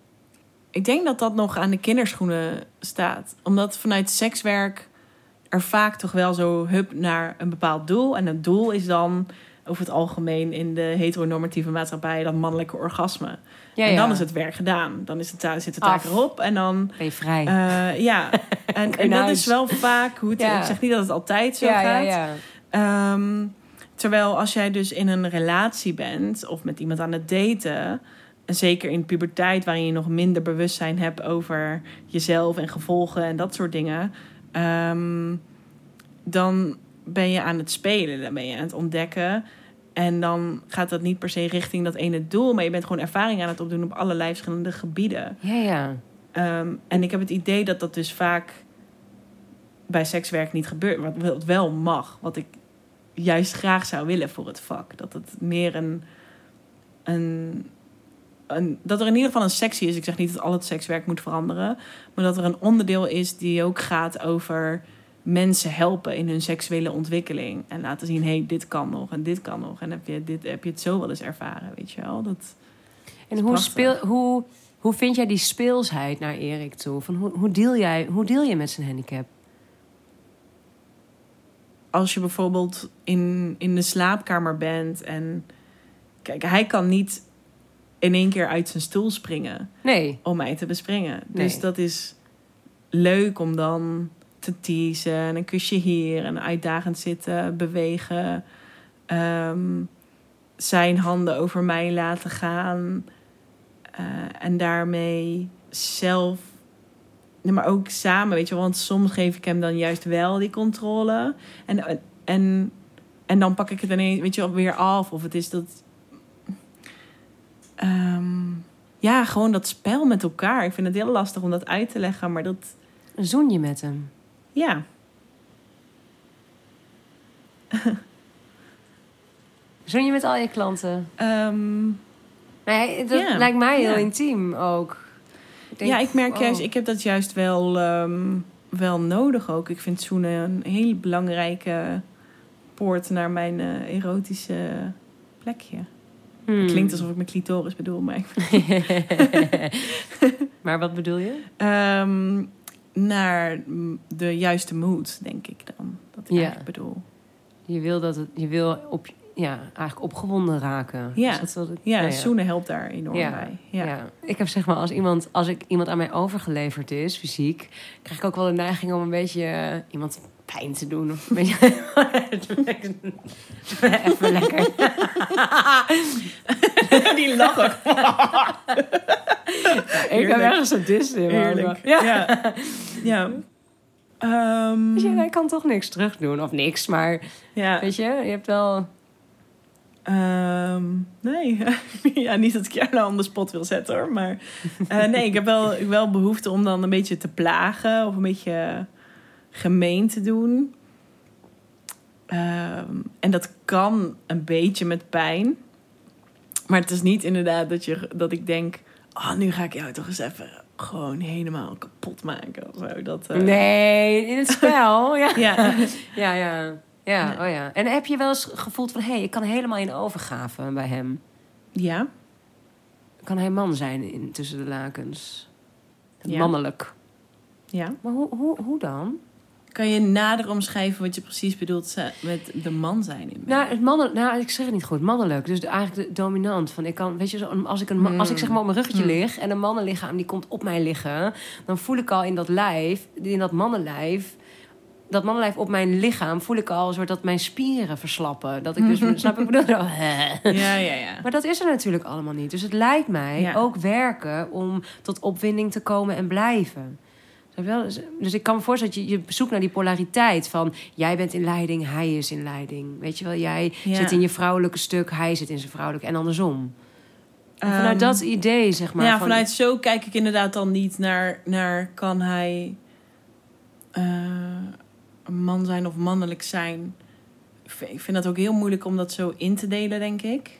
Ik denk dat dat nog aan de kinderschoenen staat. Omdat vanuit sekswerk er vaak toch wel zo hup naar een bepaald doel. En het doel is dan over het algemeen in de heteronormatieve maatschappij dat mannelijke orgasme. Ja, en dan ja. is het werk gedaan. Dan is het, zit de taak Af. erop. En dan ben je vrij. Uh, ja, en, en dat is wel vaak hoe het... Ja. Ik zeg niet dat het altijd zo ja, gaat. Ja, ja. Um, terwijl als jij dus in een relatie bent... of met iemand aan het daten... en zeker in puberteit, waarin je nog minder bewustzijn hebt over jezelf en gevolgen en dat soort dingen, um, dan ben je aan het spelen, dan ben je aan het ontdekken. En dan gaat dat niet per se richting dat ene doel, maar je bent gewoon ervaring aan het opdoen op allerlei verschillende gebieden. Ja, ja. Um, en ik heb het idee dat dat dus vaak bij sekswerk niet gebeurt, wat wat wel mag, wat ik juist graag zou willen voor het vak. Dat het meer een, een, een... dat er in ieder geval een sectie is. Ik zeg niet dat al het sekswerk moet veranderen. Maar dat er een onderdeel is die ook gaat over mensen helpen in hun seksuele ontwikkeling. En laten zien, hé, hey, dit kan nog en dit kan nog. En heb je, dit, heb je het zo wel eens ervaren, weet je wel? Dat En hoe, speel, hoe, hoe vind jij die speelsheid naar Erik toe? Van hoe, hoe, deal jij, hoe deal je met zijn handicap? Als je bijvoorbeeld in, in de slaapkamer bent en... Kijk, hij kan niet in één keer uit zijn stoel springen. Nee. Om mij te bespringen. Nee. Dus dat is leuk om dan te teasen. En een kusje hier. En uitdagend zitten, bewegen. Um, zijn handen over mij laten gaan. Uh, en daarmee zelf... Nee, maar ook samen, weet je. Want soms geef ik hem dan juist wel die controle. En, en, en dan pak ik het ineens, weet je, weer af. Of het is dat... Um, ja, gewoon dat spel met elkaar. Ik vind het heel lastig om dat uit te leggen, maar dat... Zoen je met hem? Ja. Zoen je met al je klanten? Um, nee, dat ja, lijkt mij heel ja. intiem ook. Ik denk, ja, ik merk oh. juist, ik heb dat juist wel, um, wel nodig ook. Ik vind zoenen een hele belangrijke poort naar mijn uh, erotische plekje. Hmm. Het klinkt alsof ik mijn clitoris bedoel, maar... Maar wat bedoel je? Um, naar de juiste mood, denk ik dan. Dat ik Ja. eigenlijk bedoel. Je wil, dat het, je wil op, ja, eigenlijk opgewonden raken. Ja, Is dat wat het- ja, nou ja. zoenen helpt daar enorm Ja, bij. ja. Ja. Ik heb zeg maar, als iemand, als ik iemand aan mij overgeleverd is, fysiek, krijg ik ook wel de neiging om een beetje uh, iemand pijn te doen. Of een beetje... Even lekker. Die lachen. Ik heb ergens een dis in. Heerlijk. Ja. Ja. ja. Um, Dus ja, hij kan toch niks terug doen. Of niks, maar ja. weet je, je hebt wel... Um, nee. Ja, niet dat ik jou nou on the spot wil zetten hoor. Maar uh, nee, ik heb wel, wel behoefte om dan een beetje te plagen. Of een beetje gemeen te doen. Um, en dat kan een beetje met pijn. Maar het is niet inderdaad dat, je, dat ik denk... Oh, nu ga ik jou toch eens even gewoon helemaal kapot maken. Of zo. Dat, uh... Nee, in het spel. ja. Ja. ja, ja. Ja, oh ja. En heb je wel eens gevoeld van... hé, hey, ik kan helemaal in overgave bij hem. Ja. Kan hij man zijn in tussen de lakens? Ja. Mannelijk. Ja. Maar hoe, hoe, hoe dan? Kan je nader omschrijven wat je precies bedoelt met de man zijn? In Nou, het mannelijk, nou, ik zeg het niet goed. Mannelijk. Dus de, eigenlijk de dominant. Van ik kan, weet je, zo, als ik, een, ma- Hmm. als ik zeg maar op mijn ruggetje Hmm. lig... en een mannenlichaam die komt op mij liggen... dan voel ik al in dat lijf, in dat mannenlijf... dat mannenlijf op mijn lichaam... voel ik al een soort dat mijn spieren verslappen. Dat ik dus, snap ik bedoel? Zo, Ja, ja, ja. Maar dat is er natuurlijk allemaal niet. Dus het lijkt mij Ja. ook werken om tot opwinding te komen en blijven. Snap je wel? Dus, dus ik kan me voorstellen dat je, je zoekt naar die polariteit van... jij bent in leiding, hij is in leiding. Weet je wel, jij Ja. zit in je vrouwelijke stuk, hij zit in zijn vrouwelijke en andersom. En vanuit Um, dat idee, zeg maar. ja, van, vanuit zo kijk ik inderdaad dan niet naar... naar kan hij uh, een man zijn of mannelijk zijn. Ik vind, ik vind dat ook heel moeilijk om dat zo in te delen, denk ik.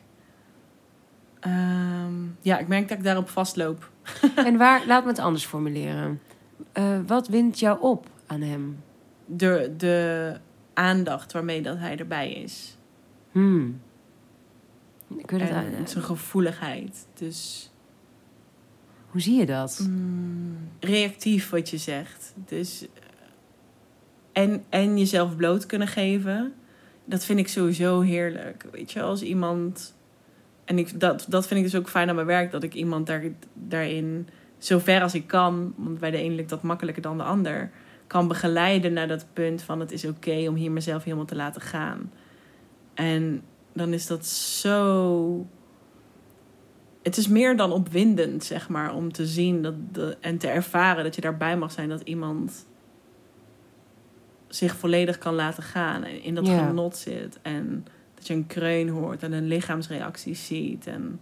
Um, ja, ik merk dat ik daarop vastloop. En waar, laat me het anders formuleren. Uh, wat wint jou op aan hem? De, de aandacht waarmee dat hij erbij is. Hmm. Ik weet het En eigenlijk. zijn gevoeligheid. Dus Hoe zie je dat? mm, reactief wat je zegt. Dus, en, en jezelf bloot kunnen geven. Dat vind ik sowieso heerlijk. Weet je, als iemand... En ik, dat, dat vind ik dus ook fijn aan mijn werk. Dat ik iemand daar, daarin, zo ver als ik kan... want bij de een lukt dat makkelijker dan de ander... kan begeleiden naar dat punt van... het is oké om hier mezelf helemaal te laten gaan. En dan is dat zo... het is meer dan opwindend, zeg maar, om te zien dat de, en te ervaren dat je daarbij mag zijn, dat iemand zich volledig kan laten gaan en in dat Ja. genot zit. En dat je een kreun hoort en een lichaamsreactie ziet. En,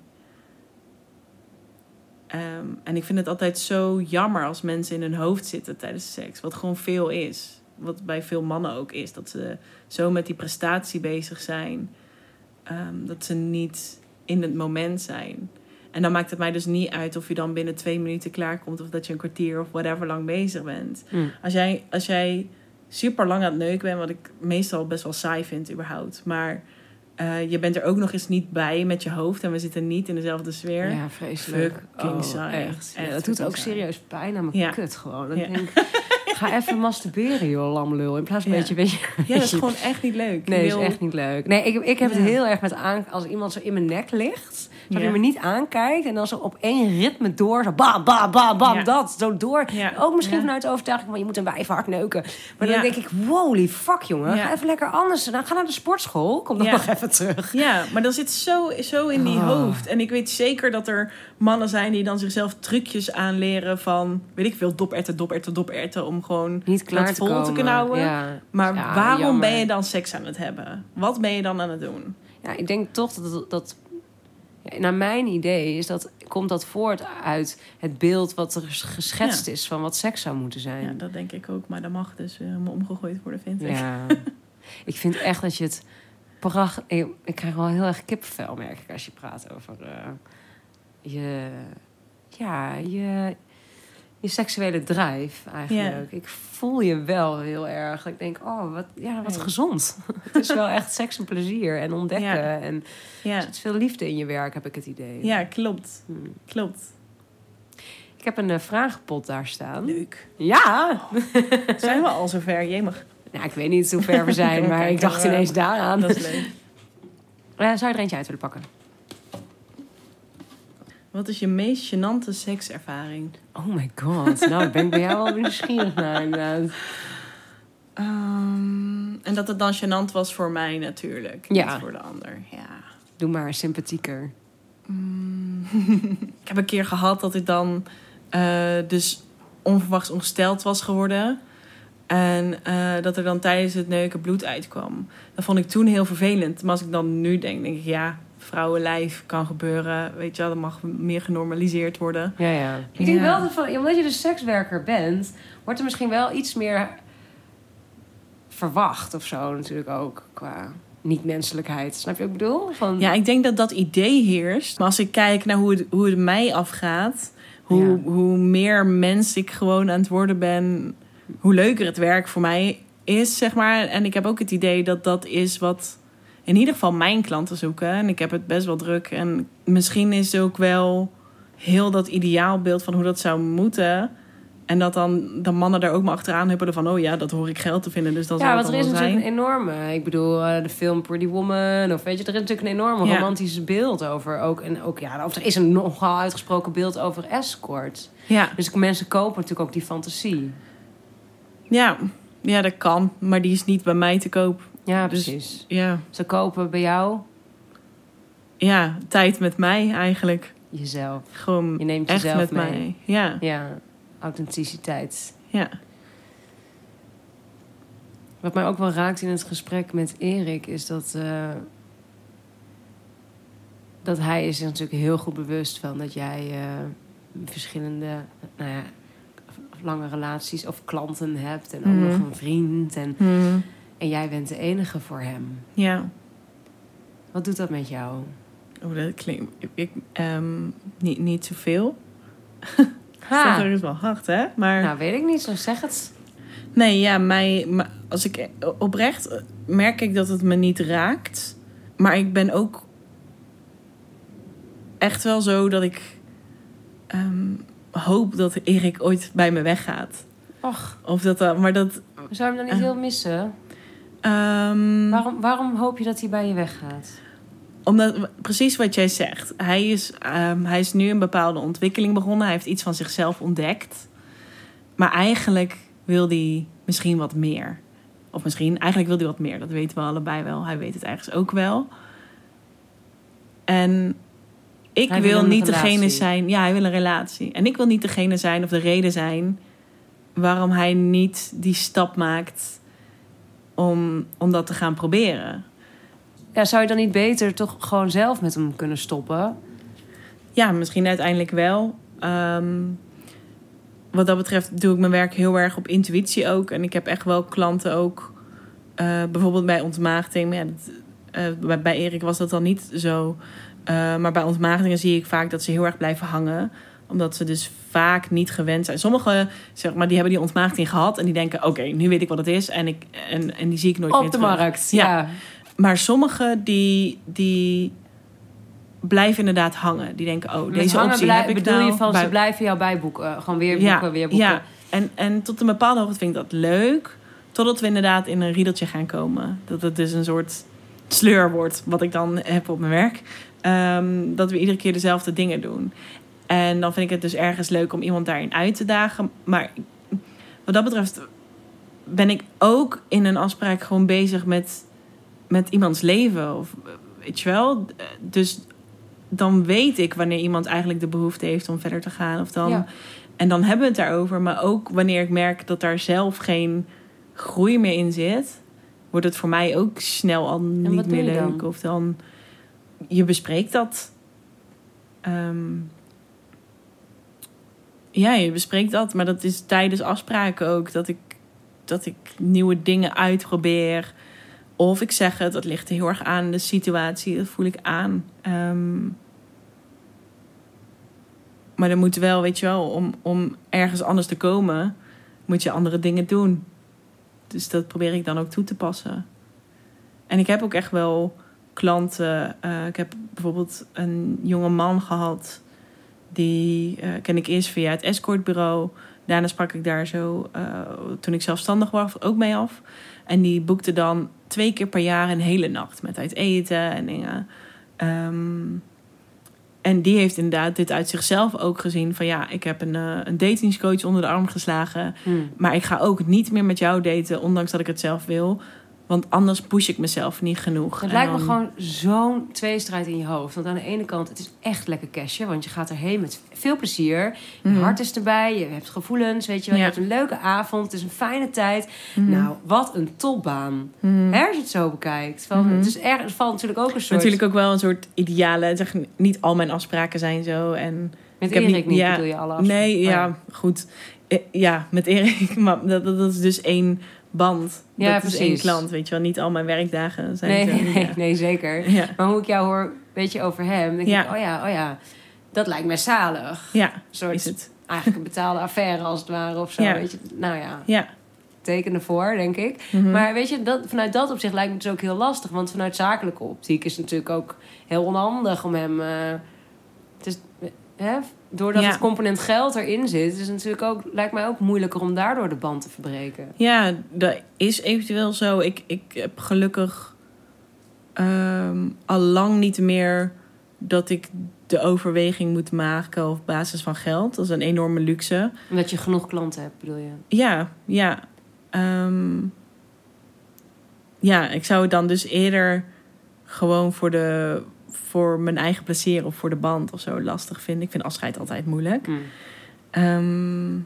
um, en ik vind het altijd zo jammer als mensen in hun hoofd zitten tijdens seks. Wat gewoon veel is. Wat bij veel mannen ook is. Dat ze zo met die prestatie bezig zijn. Um, dat ze niet in het moment zijn. En dan maakt het mij dus niet uit of je dan binnen twee minuten klaarkomt. Of dat je een kwartier of whatever lang bezig bent. Mm. Als jij, als jij super lang aan het neuken bent, wat ik meestal best wel saai vind überhaupt. Maar uh, je bent er ook nog eens niet bij met je hoofd. En we zitten niet in dezelfde sfeer. Ja, vreselijk. Fucking Oh, saai. Echt. Echt Ja, dat doet fucking ook saai. serieus pijn aan mijn Ja. kut gewoon. Dan Ja. denk ik, ga even masturberen, joh, lamlul. In plaats van Ja. een beetje... Weet je, Ja, dat is gewoon echt niet leuk. Nee, Je dat wil- is echt niet leuk. Nee, ik, ik heb het Ja. heel erg met aan... Als iemand zo in mijn nek ligt... Dat Ja. hij me niet aankijkt... En dan zo op één ritme door... Zo bam, bam, bam, bam, Ja. dat. Zo door. Ja. Ook misschien Ja. vanuit de overtuiging... van je moet een wijf hard neuken. Maar dan Ja. denk ik... Holy fuck, jongen. Ja. Ga even lekker anders. Dan ga naar de sportschool. Kom dan Ja. nog even terug. Ja, maar dat zit zo, zo in die Oh. hoofd. En ik weet zeker dat er mannen zijn die dan zichzelf trucjes aanleren van, weet ik veel, doperten, doperten, doperten. Om gewoon Niet klaar dat te vol komen. te kunnen houden. Ja. Maar Ja, waarom jammer. ben je dan seks aan het hebben? Wat ben je dan aan het doen? Ja, ik denk toch dat... dat, dat ja, naar mijn idee is dat, komt dat voort uit het beeld... wat er geschetst is van wat seks zou moeten zijn. Ja, dat denk ik ook. Maar dat mag dus weer omgegooid worden, vind ik. Ja. Ik vind echt dat je het prachtig... Ik, ik krijg wel heel erg kippenvel, merk ik, als je praat over uh, je... Ja, je, je seksuele drive eigenlijk. Ja. Ik voel je wel heel erg. Ik denk, oh, wat, ja, wat Ja. gezond. Het is wel echt seks en plezier en ontdekken. Ja. En er Ja, zit veel liefde in je werk, heb ik het idee. ja klopt. Hm. Klopt. Ik heb een uh, vragenpot daar staan. Leuk. Ja! Zijn we al zover? Jemig. Nou, ik weet niet hoe ver we zijn, Kom maar kijken, ik dacht maar- ineens daaraan. Dat is leuk. Uh, zou je er eentje uit willen pakken? Wat is je meest gênante sekservaring? Oh my god. Nou, ik ben ik bij jou wel nieuwsgierig naar inderdaad. Um, en dat het dan gênant was voor mij natuurlijk. Ja. Niet voor de ander. Ja. Doe maar sympathieker. Mm. Ik heb een keer gehad dat ik dan uh, dus onverwachts ongesteld was geworden. En uh, dat er dan tijdens het neuken bloed uitkwam. Dat vond ik toen heel vervelend. Maar als ik dan nu denk, denk ik, ja, vrouwenlijf kan gebeuren. Weet je wel, dat mag meer genormaliseerd worden. Ja, ja. Ik denk Ja. wel dat van, omdat je dus sekswerker bent, wordt er misschien wel iets meer verwacht of zo natuurlijk ook qua niet-menselijkheid. Snap je wat ik bedoel? Van, Ja, ik denk dat dat idee heerst. Maar als ik kijk naar hoe het, hoe het mij afgaat, hoe, Ja. hoe meer mens ik gewoon aan het worden ben, hoe leuker het werk voor mij is, zeg maar. En ik heb ook het idee dat dat is wat in ieder geval mijn klanten zoeken. En ik heb het best wel druk. En misschien is het ook wel heel dat ideaalbeeld van hoe dat zou moeten. En dat dan de mannen er ook maar achteraan huppelen van, oh ja, dat hoor ik geld te vinden, dus dat ja, zou want het er is dan wel natuurlijk zijn. een enorme... Ik bedoel, uh, de film Pretty Woman, of weet je, er is natuurlijk een enorme Ja. romantisch beeld over. Ook, en ook, ja, of er is een nogal uitgesproken beeld over escort. Ja. Dus mensen kopen natuurlijk ook die fantasie. Ja. ja, dat kan. Maar die is niet bij mij te koop. Ja, Dus- precies. Ja. Ze kopen bij jou Ja, tijd met mij eigenlijk. jezelf. Gewoon Je neemt echt jezelf met mee. mij. Ja, Ja, authenticiteit. ja. Wat mij ook wel raakt in het gesprek met Erik is dat, uh, dat hij is zich natuurlijk heel goed bewust van dat jij uh, verschillende nou ja, lange relaties of klanten hebt en ook Mhm. nog een vriend en, Hmm. en jij bent de enige voor hem. Ja. Wat doet dat met jou? Oh, dat klinkt... Ik, ik, um, niet, niet zoveel. Ha. Dat is wel hard, hè? Maar... Nou, weet ik niet, zo zeg het. Nee, ja, mij, maar als ik oprecht merk ik dat het me niet raakt. Maar ik ben ook echt wel zo dat ik um, hoop dat Erik ooit bij me weggaat. Och, Of dat, uh, maar dat... zou je hem dan niet Uh. heel missen? Um, Waarom, waarom hoop je dat hij bij je weggaat? Omdat, precies wat jij zegt. Hij is, um, hij is nu een bepaalde ontwikkeling begonnen. Hij heeft iets van zichzelf ontdekt. Maar eigenlijk wil hij misschien wat meer. Of misschien, eigenlijk wil hij wat meer. Dat weten we allebei wel. Hij weet het ergens ook wel. En ik Hij wil wil een niet relatie. degene zijn... Ja, hij wil een relatie. En ik wil niet degene zijn of de reden zijn... waarom hij niet die stap maakt om, om dat te gaan proberen. Ja, zou je dan niet beter toch gewoon zelf met hem kunnen stoppen? Ja, misschien uiteindelijk wel. Um, wat dat betreft doe ik mijn werk heel erg op intuïtie ook. En ik heb echt wel klanten ook... Uh, bijvoorbeeld bij ontmaagding. Maar ja, dat, uh, bij, bij Erik was dat dan niet zo. Uh, maar bij ontmaagdingen zie ik vaak dat ze heel erg blijven hangen. Omdat ze dus vaak niet gewend zijn. Sommigen, zeg maar, die hebben die ontmaagding gehad. En die denken, oké, okay, nu weet ik wat het is. En, ik, en, en die zie ik nooit Op meer de terug. markt, ja. ja. Maar sommigen die... die blijven inderdaad hangen. Die denken, oh, Met deze hangen optie blij- heb ik bedoel nou. je van, bij... ze blijven jou bijboeken. Gewoon weer boeken, ja, weer boeken. Ja, en, en tot een bepaalde hoogte vind ik dat leuk. Totdat we inderdaad in een riedeltje gaan komen. Dat het dus een soort sleur wordt, wat ik dan heb op mijn werk. Um, dat we iedere keer dezelfde dingen doen. En dan vind ik het dus ergens leuk om iemand daarin uit te dagen. Maar wat dat betreft ben ik ook in een afspraak gewoon bezig met, met iemands leven. Of, weet je wel? Dus dan weet ik wanneer iemand eigenlijk de behoefte heeft om verder te gaan. Of dan, Ja. En dan hebben we het daarover. Maar ook wanneer ik merk dat daar zelf geen groei meer in zit, wordt het voor mij ook snel al niet wat doe meer je leuk. dan? Of dan, je bespreekt dat. Um, ja, je bespreekt dat. Maar dat is tijdens afspraken ook. Dat ik, dat ik nieuwe dingen uitprobeer. Of ik zeg het, dat ligt heel erg aan de situatie. Dat voel ik aan. Um, maar dan moet wel, weet je wel, om, om ergens anders te komen, moet je andere dingen doen. Dus dat probeer ik dan ook toe te passen. En ik heb ook echt wel klanten. Uh, ik heb bijvoorbeeld een jonge man gehad. Die uh, ken ik eerst via het escortbureau. Daarna sprak ik daar zo, uh, toen ik zelfstandig was, ook mee af. En die boekte dan twee keer per jaar een hele nacht met uit eten en dingen. Um, en die heeft inderdaad dit uit zichzelf ook gezien. Van ja, ik heb een, uh, een datingscoach onder de arm geslagen. Hmm. Maar ik ga ook niet meer met jou daten, ondanks dat ik het zelf wil. Want anders push ik mezelf niet genoeg. Het En lijkt dan, me gewoon zo'n tweestrijd in je hoofd. Want aan de ene kant, het is echt lekker cashje. Want je gaat erheen met veel plezier. Je Mhm. hart is erbij. Je hebt gevoelens, weet je wel. Ja. Je hebt een leuke avond. Het is een fijne tijd. Mhm. Nou, wat een topbaan. Mhm. Hè, als je het zo bekijkt. Van, Mhm. het, is erg, het valt natuurlijk ook een soort... Natuurlijk ook wel een soort ideale. Zeg, niet al mijn afspraken zijn zo. En Met ik heb Erik niet, ja, bedoel je alle afspraken? Nee, Oh, ja, goed. Eh, Ja, met Erik. Maar dat, dat, dat is dus één band. Ja, dat is één precies. klant, weet je wel. Niet al mijn werkdagen zijn Nee, zo. nee, ja. nee, zeker. Ja. Maar hoe ik jou hoor, weet je, over hem... denk Ja. ik, oh ja, oh ja, dat lijkt mij zalig. Ja, Een soort, is het. eigenlijk een betaalde affaire als het ware of zo, Ja. weet je. Nou ja, Ja. teken ervoor, denk ik. Mhm. Maar weet je, dat, vanuit dat opzicht lijkt me het dus ook heel lastig. Want vanuit zakelijke optiek is het natuurlijk ook heel onhandig om hem... Uh, het is, hè, doordat Ja. het component geld erin zit... is het natuurlijk ook, lijkt mij ook moeilijker om daardoor de band te verbreken. Ja, dat is eventueel zo. Ik, ik heb gelukkig um, al lang niet meer dat ik de overweging moet maken op basis van geld. Dat is een enorme luxe. Omdat je genoeg klanten hebt, bedoel je? Ja, ja. Um, ja, ik zou het dan dus eerder gewoon voor, de, voor mijn eigen plezier of voor de band of zo lastig vinden. Ik vind afscheid altijd moeilijk. Hmm. Um,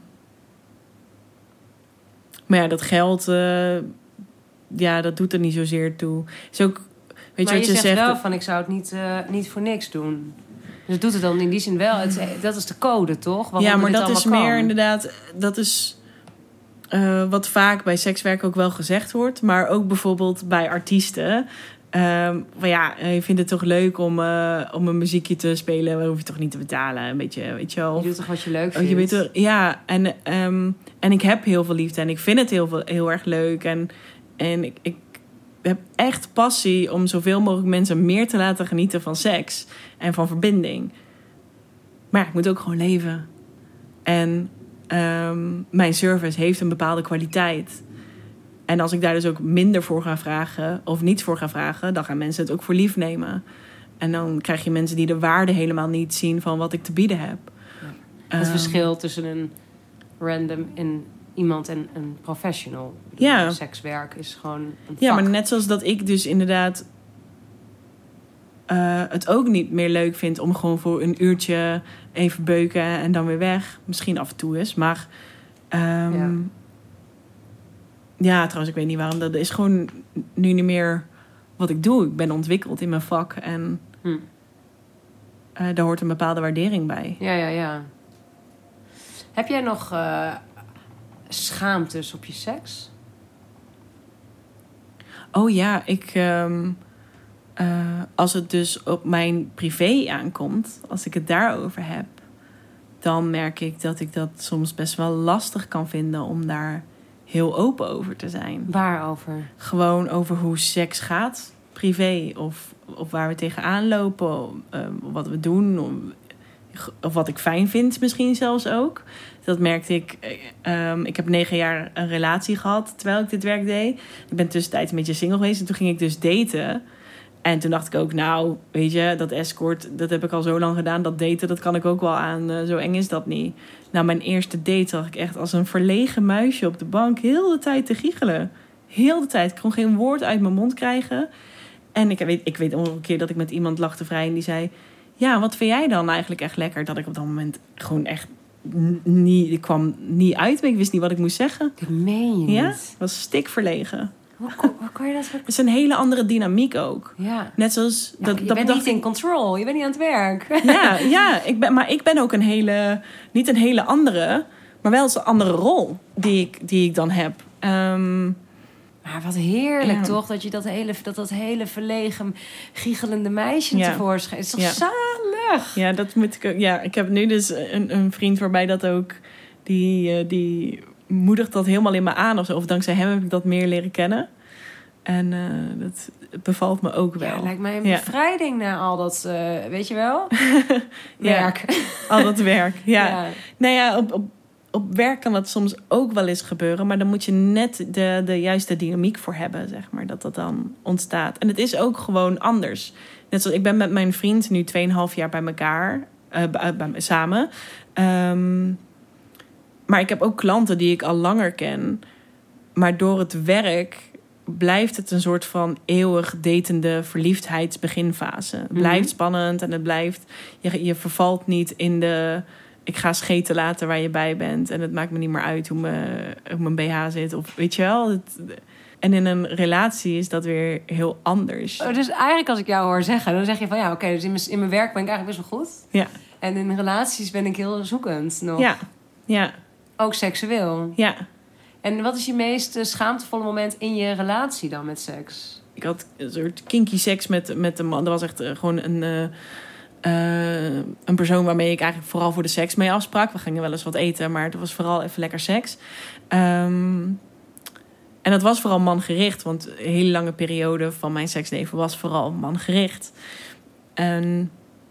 maar ja, dat geld, uh, ja, dat doet er niet zozeer toe. Is ook, weet Maar je je, wat je zegt zegt? wel van, ik zou het niet, uh, niet voor niks doen. Dus het doet het dan in die zin wel. Het, dat is de code, toch? Waarom Ja, maar dit dat is allemaal meer kan. inderdaad, dat is uh, wat vaak bij sekswerk ook wel gezegd wordt. Maar ook bijvoorbeeld bij artiesten. Um, van ja, je vindt het toch leuk om, uh, om een muziekje te spelen, daar hoef je toch niet te betalen. Een beetje, weet je wel. Je doet toch wat je leuk Oh, vindt? je weet toch, ja, en, um, en ik heb heel veel liefde en ik vind het heel, veel, heel erg leuk. En, en ik, ik heb echt passie om zoveel mogelijk mensen meer te laten genieten van seks en van verbinding. Maar ja, ik moet ook gewoon leven. En um, mijn service heeft een bepaalde kwaliteit. En als ik daar dus ook minder voor ga vragen of niets voor ga vragen, dan gaan mensen het ook voor lief nemen. En dan krijg je mensen die de waarde helemaal niet zien van wat ik te bieden heb. Het Um, verschil tussen een random en iemand en een professional. Ik bedoel, Ja. Sekswerk is gewoon een vak. Ja, maar net zoals dat ik dus inderdaad uh, het ook niet meer leuk vind om gewoon voor een uurtje even beuken en dan weer weg. Misschien af en toe is, maar um, ja. ja, trouwens, ik weet niet waarom. Dat is gewoon nu niet meer wat ik doe. Ik ben ontwikkeld in mijn vak en hm. uh, daar hoort een bepaalde waardering bij. Ja, ja, ja. Heb jij nog uh, schaamtes op je seks? Oh ja, ik... Um, uh, als het dus op mijn privé aankomt, als ik het daarover heb, dan merk ik dat ik dat soms best wel lastig kan vinden om daar heel open over te zijn. Waarover? Gewoon over hoe seks gaat, privé. Of, of waar we tegenaan lopen, of, um, of wat we doen. Of, of wat ik fijn vind misschien zelfs ook. Dat merkte ik. Um, ik heb negen jaar een relatie gehad terwijl ik dit werk deed. Ik ben tussentijds een beetje single geweest. En toen ging ik dus daten. En toen dacht ik ook, nou, weet je, dat escort, dat heb ik al zo lang gedaan. Dat daten, dat kan ik ook wel aan. Uh, zo eng is dat niet. Nou, mijn eerste date zag ik echt als een verlegen muisje op de bank. Heel de tijd te giechelen. Heel de tijd. Ik kon geen woord uit mijn mond krijgen. En ik weet, ik weet nog een keer dat ik met iemand lag te vrijen. En die zei, ja, wat vind jij dan eigenlijk echt lekker? Dat ik op dat moment gewoon echt niet... Ik kwam niet uit, maar ik wist niet wat ik moest zeggen. Dat meen je niet. Ja, ik was stikverlegen. Hoe, hoe kan je dat zo... Het is een hele andere dynamiek ook. Ja. Net zoals... Ja, dat, je dat bent dacht niet in control. Je bent niet aan het werk. Ja, ja ik ben, maar ik ben ook een hele... Niet een hele andere, maar wel een andere rol die ik, die ik dan heb. Um, maar wat heerlijk, ja. toch? Dat je dat hele, dat, dat hele verlegen, giechelende meisje ja. tevoorschijn... Het is toch ja. zalig? Ja, dat moet ik ook... Ja, ik heb nu dus een, een vriend waarbij dat ook... Die, die moedigt dat helemaal in me aan of zo. Of dankzij hem heb ik dat meer leren kennen. En uh, dat bevalt me ook wel. Ja, lijkt mij een ja. bevrijding na al dat, uh, weet je wel? Werk. Ja, al dat werk, ja. ja. Nou ja, op, op, op werk kan dat soms ook wel eens gebeuren. Maar dan moet je net de, de juiste dynamiek voor hebben, zeg maar. Dat dat dan ontstaat. En het is ook gewoon anders. Net zoals ik ben met mijn vriend nu tweeënhalf jaar bij elkaar. Uh, bij, bij, samen. Um, maar ik heb ook klanten die ik al langer ken. Maar door het werk blijft het een soort van eeuwig datende verliefdheidsbeginfase. Het blijft mm-hmm. spannend en het blijft... Je, je vervalt niet in de... Ik ga scheten laten waar je bij bent. En het maakt me niet meer uit hoe, me, hoe mijn B H zit. Of weet je wel... Het, en in een relatie is dat weer heel anders. Oh, dus eigenlijk als ik jou hoor zeggen... dan zeg je van ja, oké, okay, dus in mijn, in mijn werk ben ik eigenlijk best wel goed. Ja. En in relaties ben ik heel zoekend nog. Ja, ja. Ook seksueel. Ja. En wat is je meest schaamtevolle moment in je relatie dan met seks? Ik had een soort kinky seks met, met een man. Dat was echt uh, gewoon een, uh, uh, een persoon waarmee ik eigenlijk vooral voor de seks mee afsprak. We gingen wel eens wat eten, maar het was vooral even lekker seks. Um, en dat was vooral mangericht, want een hele lange periode van mijn seksleven was vooral mangericht. En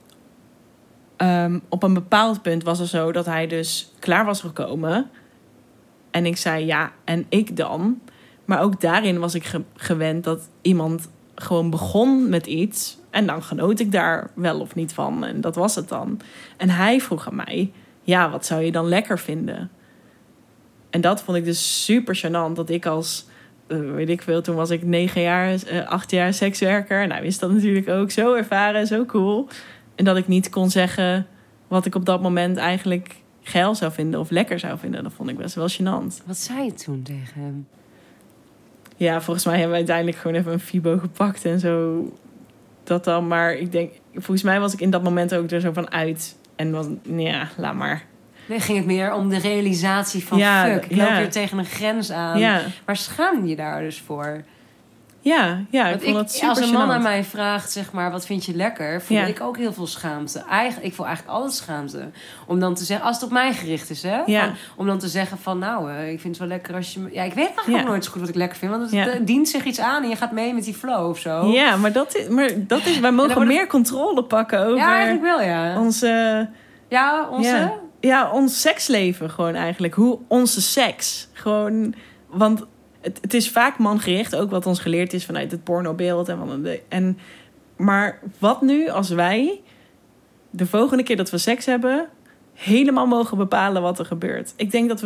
um, op een bepaald punt was het zo dat hij dus klaar was gekomen. En ik zei ja, en ik dan? Maar ook daarin was ik ge- gewend dat iemand gewoon begon met iets. En dan genoot ik daar wel of niet van. En dat was het dan. En hij vroeg aan mij, ja, wat zou je dan lekker vinden? En dat vond ik dus super gênant. Dat ik als, uh, weet ik veel, toen was ik negen jaar, uh, acht jaar sekswerker. En hij wist dat natuurlijk ook. Zo ervaren, zo cool. En dat ik niet kon zeggen wat ik op dat moment eigenlijk geil zou vinden of lekker zou vinden. Dat vond ik best wel gênant. Wat zei je toen tegen hem? Ja, volgens mij hebben we uiteindelijk gewoon even een Fibo gepakt en zo. Dat dan, maar ik denk, volgens mij was ik in dat moment ook er zo van uit. En was, ja, laat maar. Nee, ging het meer om de realisatie van ja, fuck, ik loop ja. weer tegen een grens aan. Ja. Maar schaam je daar dus voor? Ja, ja, ik Want vond ik, dat super als een man gênant. aan mij vraagt, zeg maar, wat vind je lekker? Voel ja. ik ook heel veel schaamte. Eigenlijk, ik voel eigenlijk altijd schaamte. Om dan te zeggen, als het op mij gericht is, hè? Ja. Van, om dan te zeggen van, nou, uh, ik vind het wel lekker als je... Me... Ja, ik weet eigenlijk ja. ook nooit zo goed wat ik lekker vind. Want het ja. uh, dient zich iets aan en je gaat mee met die flow of zo. Ja, maar dat is... Maar dat is wij mogen wordt... meer controle pakken over... Ja, eigenlijk wel, ja. Onze... Ja, onze... Ja. ja, ons seksleven gewoon eigenlijk. Hoe onze seks. Gewoon... Want... Het, het is vaak mangericht, ook wat ons geleerd is vanuit het pornobeeld. En van de, en, maar wat nu als wij de volgende keer dat we seks hebben helemaal mogen bepalen wat er gebeurt? Ik denk dat we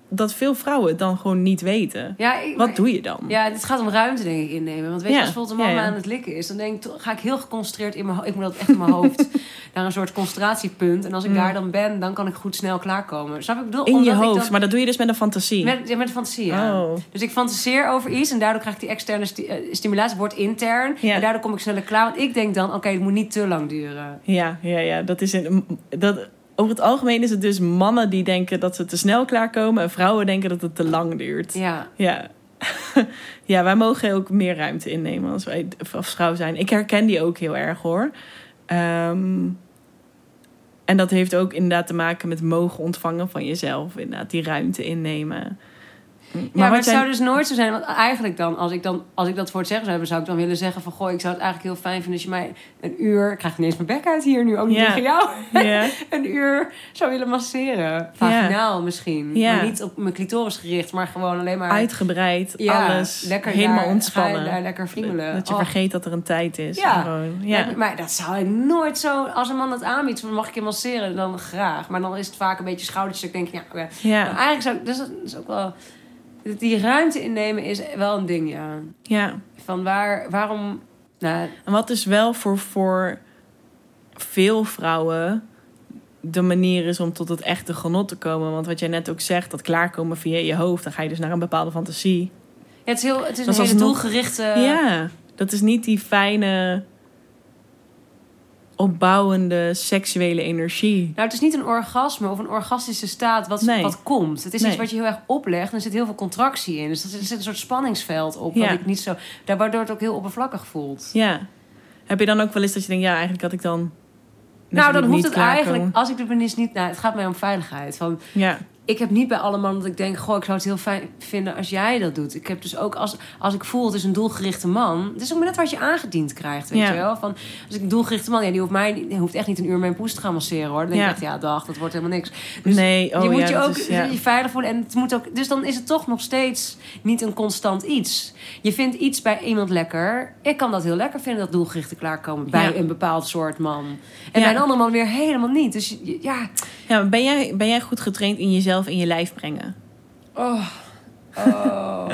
dat veel vrouwen het dan gewoon niet weten. Ja, ik, Wat maar- doe je dan? Ja, het gaat om ruimte, denk ik, innemen. Want weet je, Ja, als bijvoorbeeld een man ja, ja. aan het likken is... dan denk ik, toch- ga ik heel geconcentreerd in mijn hoofd... ik moet dat echt in mijn hoofd... naar een soort concentratiepunt. En als ik Mm. daar dan ben, dan kan ik goed snel klaarkomen. Snap je? Ik bedoel, In je omdat ik hoofd, dan- maar dat doe je dus met een fantasie. Met, ja, met fantasie, ja. Oh. Dus ik fantaseer over iets en daardoor krijg ik die externe sti- eh, stimulatie, wordt intern. Ja. En daardoor kom ik sneller klaar. Want ik denk dan, oké, het moet niet te lang duren. Ja, ja, ja. Dat is een, dat, over het algemeen is het dus mannen die denken dat ze te snel klaarkomen... en vrouwen denken dat het te lang duurt. Ja. Ja. Ja, wij mogen ook meer ruimte innemen als wij als vrouw zijn. Ik herken die ook heel erg, hoor. Ehm, en dat heeft ook inderdaad te maken met mogen ontvangen van jezelf. Inderdaad, die ruimte innemen. Maar, ja, maar wat het jij- zou dus nooit zo zijn. Want eigenlijk dan, als ik, dan, als ik dat voor het zeggen zou hebben... zou ik dan willen zeggen van... goh, ik zou het eigenlijk heel fijn vinden als je mij een uur... ik krijg ineens mijn bek uit hier nu, ook niet Ja. tegen jou... Ja. een uur zou willen masseren. Vaginaal misschien. Ja. Maar niet op mijn clitoris gericht, maar gewoon alleen maar... Uitgebreid, ja, alles. lekker helemaal daar, ontspannen. ga je daar lekker friemelen. Dat je Oh. vergeet dat er een tijd is. Ja. Gewoon. Ja. Maar, maar dat zou ik nooit zo... Als een man dat aanbiedt, van, mag ik je masseren? Dan graag. Maar dan is het vaak een beetje schoudertjes. Dat ik denk, ja... oké. Ja. Maar eigenlijk zou ik... Dus dat is ook wel... Die ruimte innemen is wel een ding, ja. Ja. Van waar... Waarom... Nou, En wat dus wel voor, voor veel vrouwen de manier is om tot het echte genot te komen. Want wat jij net ook zegt, dat klaarkomen via je hoofd... dan ga je dus naar een bepaalde fantasie. ja, het is, heel, het is Dat is een hele alsnog- doelgerichte... Ja, dat is niet die fijne, opbouwende seksuele energie. Nou, het is niet een orgasme of een orgastische staat wat, Nee. wat komt. Het is Nee. iets wat je heel erg oplegt. En er zit heel veel contractie in. Dus er zit een soort spanningsveld op. Ja. Wat ik niet zo, daar, waardoor het ook heel oppervlakkig voelt. Ja. Heb je dan ook wel eens dat je denkt... ja, eigenlijk had ik dan... Nou, dan niet hoeft het klaarkomen. eigenlijk... Als ik er ben, is niet... Nou, het gaat mij om veiligheid. Van, Ja, ik heb niet bij alle mannen dat ik denk... goh, ik zou het heel fijn vinden als jij dat doet. Ik heb dus ook als, als ik voel, het is een doelgerichte man... Het is ook maar net wat je aangediend krijgt, weet Ja. je wel. Van, als ik een doelgerichte man... Ja, die hoeft, mij, die hoeft echt niet een uur mijn poes te gaan masseren, hoor. Dan denk Ja. ik echt, ja, dag, dat wordt helemaal niks. Dus nee. Oh, je moet ja, je dat ook is- ja. je veilig voelen. En het moet ook, dus dan is het toch nog steeds niet een constant iets. Je vindt iets bij iemand lekker. Ik kan dat heel lekker vinden, dat doelgerichte klaarkomen... bij Ja. een bepaald soort man. En Ja. bij een andere man weer helemaal niet. Dus je- ja... Ja, maar ben jij, ben jij goed getraind in jezelf in je lijf brengen? Oh. Oh.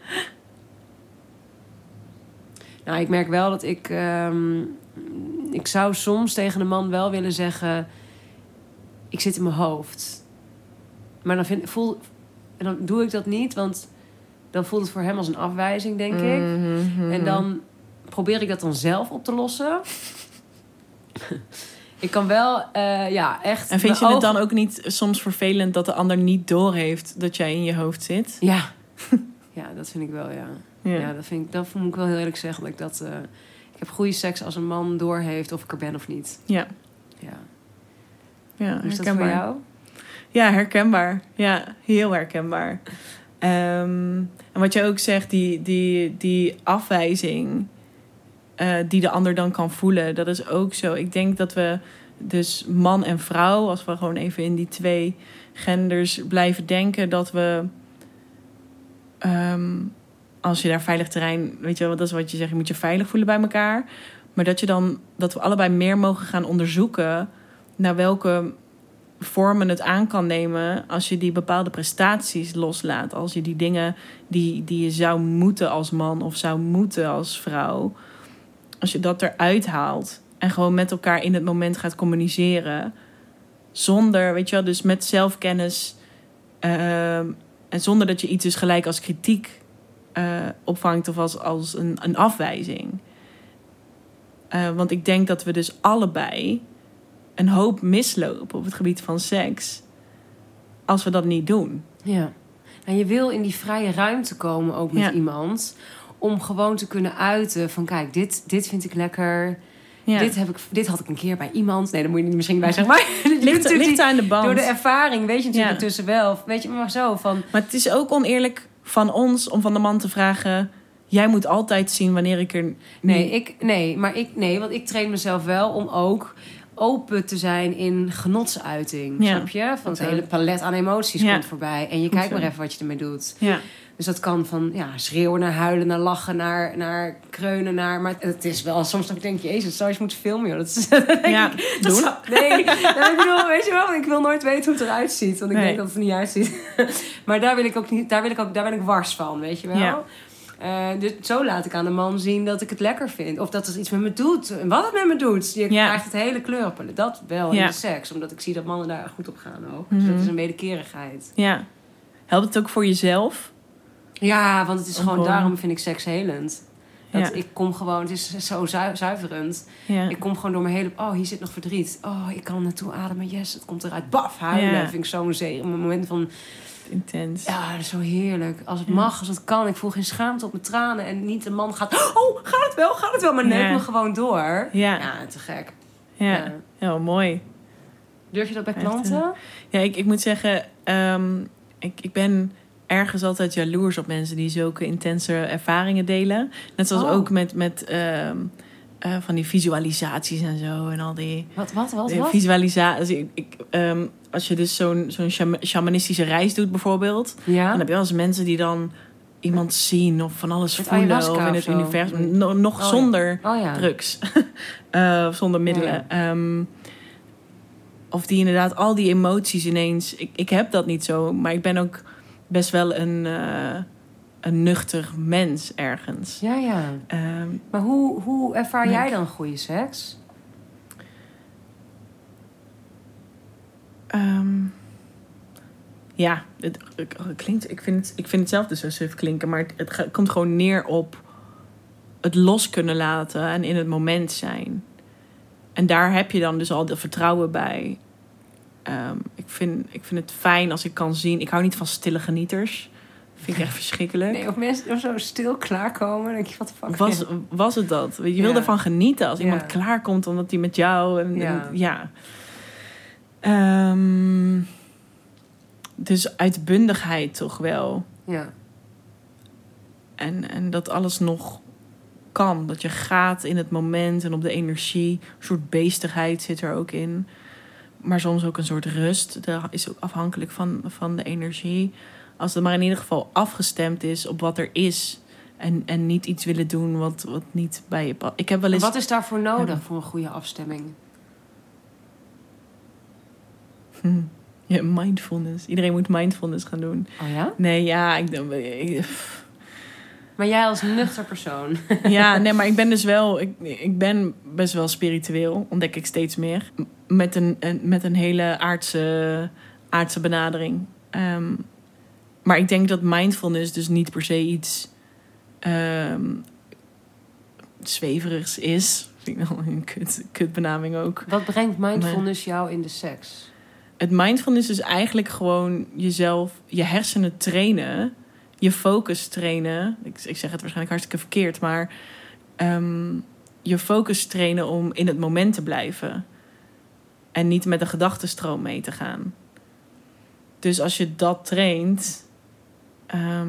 Nou, ik merk wel dat ik... ehm, ik zou soms tegen een man wel willen zeggen... ik zit in mijn hoofd. Maar dan, vind, voel, en dan doe ik dat niet, want dan voelt het voor hem als een afwijzing, denk ik. Mhm. En dan probeer ik dat dan zelf op te lossen. Ik kan wel, eh, ja, echt... En vind je mijn het ogen- dan ook niet soms vervelend dat de ander niet doorheeft dat jij in je hoofd zit? Ja. Ja, dat vind ik wel, ja. Ja. Ja, dat, vind ik, dat moet ik wel heel eerlijk zeggen. Dat ik, dat, eh, ik heb goede seks als een man doorheeft of ik er ben of niet. Ja. Ja. Ja, Hoe is dat voor herkenbaar. jou? Ja, herkenbaar. Ja, heel herkenbaar. Ehm, en wat je ook zegt, die, die, die afwijzing eh, die de ander dan kan voelen, dat is ook zo. Ik denk dat we dus man en vrouw, als we gewoon even in die twee genders blijven denken, dat we, ehm, als je daar veilig terrein, weet je wel, dat is wat je zegt, je moet je veilig voelen bij elkaar. Maar dat je dan, dat we allebei meer mogen gaan onderzoeken naar welke vormen het aan kan nemen als je die bepaalde prestaties loslaat. Als je die dingen die, die je zou moeten als man of zou moeten als vrouw, als je dat eruit haalt en gewoon met elkaar in het moment gaat communiceren, zonder, weet je wel, dus met zelfkennis uh, en zonder dat je iets dus gelijk als kritiek uh, opvangt of als, als een, een afwijzing. Uh, want ik denk dat we dus allebei een hoop mislopen op het gebied van seks als we dat niet doen. Ja. En je wil in die vrije ruimte komen ook met Ja. iemand, om gewoon te kunnen uiten van kijk, dit, dit vind ik lekker. Ja. Dit, heb ik, dit had ik een keer bij iemand. Nee, daar moet je niet misschien bij zeggen. Maar je kunt ligt, natuurlijk ligt aan de band. door de ervaring weet je natuurlijk Ja. tussen wel. Weet je, maar zo van... Maar het is ook oneerlijk van ons om van de man te vragen, jij moet altijd zien wanneer ik er... Nee, ik, nee, maar ik, nee, want ik train mezelf wel om ook open te zijn in genotsuiting. Ja. Snap je? Van het Oké. hele palet aan emoties Ja. komt voorbij. En je Goed kijkt zo. maar even wat je ermee doet. Ja. Dus dat kan van ja, schreeuwen naar huilen, naar lachen, naar, naar kreunen, naar... Maar het is wel soms dat ik denk, jezus, zou je eens moeten filmen, joh. Dat is, Ja, ik, doen. dat zou, nee, nou, ik bedoel, weet je wel, want ik wil nooit weten hoe het eruit ziet. Want ik Nee. denk dat het er niet uitziet. Maar daar wil ik ook niet, daar wil ik ook, daar ben ik wars van, weet je wel. Ja. Uh, dus zo laat ik aan de man zien dat ik het lekker vind. Of dat het iets met me doet. En wat het met me doet. Je Ja. krijgt het hele kleurenpalet. Dat wel Ja. in de seks. Omdat ik zie dat mannen daar goed op gaan ook. Dus Mhm. dat is een wederkerigheid. Ja. Helpt het ook voor jezelf? Ja, want het is Om gewoon... gewoon- Daarom vind ik seks helend. Dat Ja. ik kom gewoon... Het is zo zu- zuiverend. Ja. Ik kom gewoon door mijn hele... Oh, hier zit nog verdriet. Oh, ik kan naartoe ademen. Yes, het komt eruit. Baf, huilen. Ja. Dat vind ik zo'n zee- een moment van... Intens. Ja, dat is zo heerlijk. Als het Ja. mag, als het kan. Ik voel geen schaamte op mijn tranen. En niet een man gaat... Oh, gaat het wel? Gaat het wel? Maar neukt Ja. me gewoon door. Ja. Ja, te gek. Ja. Ja. Ja, mooi. Durf je dat bij Echt, klanten? Ja, ik, ik moet zeggen, ehm, ik, ik ben ergens altijd jaloers op mensen die zulke intense ervaringen delen. Net zoals Oh. ook met, met ehm, eh, van die visualisaties en zo en al die Wat, wat, wat, die wat? visualisaties. Ik, ik, ehm, als je dus zo'n zo'n shama- shamanistische reis doet bijvoorbeeld, Ja? dan heb je wel eens mensen die dan iemand zien of van alles Met voelen ayahuasca of in of het zo. universum, no- nog Oh, ja. zonder Oh ja. drugs, Eh, zonder middelen. Ehm, of die inderdaad al die emoties ineens... Ik, ik heb dat niet zo, maar ik ben ook best wel een, eh, een nuchter mens ergens. Ja, ja. Ehm, Maar hoe, hoe ervaar Nee. jij dan goede seks? ehm, ja, het, het klinkt, ik, vind het, ik vind het zelf dus zo suf klinken, maar het, het ga- komt gewoon neer op het los kunnen laten en in het moment zijn. En daar heb je dan dus al de vertrouwen bij. Ehm, ik, vind, ik vind het fijn als ik kan zien... Ik hou niet van stille genieters. Vind ik echt verschrikkelijk. Nee, of mensen of zo stil klaarkomen. Dan denk je, wat de fuck? Was, was het dat? Je wil Ja. ervan genieten als iemand Ja. klaarkomt... omdat hij met jou... En, Ja. en- ja. Ehm, dus uitbundigheid toch wel. Ja. En, en dat alles nog kan. Dat je gaat in het moment en op de energie. Een soort beestigheid zit er ook in. Maar soms ook een soort rust. Dat is ook afhankelijk van, van de energie. Als het maar in ieder geval afgestemd is op wat er is. En, en niet iets willen doen wat, wat niet bij je past. Ik heb wel eens... Wat is daarvoor nodig Ja. voor een goede afstemming? Hm. Ja, mindfulness. Iedereen moet mindfulness gaan doen. Oh ja? Nee, ja, ik, ik, Maar jij als nuchter persoon. ja, nee, maar ik ben dus wel... Ik, ik ben best wel spiritueel, ontdek ik steeds meer. M- Met een, een, met een hele aardse, aardse benadering. Ehm, maar ik denk dat mindfulness dus niet per se iets ehm zweverigs is. Vind ik wel een kut, kut benaming ook. Wat brengt mindfulness jou in de seks? Het mindfulness is eigenlijk gewoon jezelf, je hersenen trainen, je focus trainen. Ik, ik zeg het waarschijnlijk hartstikke verkeerd, maar ehm, je focus trainen om in het moment te blijven. En niet met de gedachtenstroom mee te gaan. Dus als je dat traint, ehm,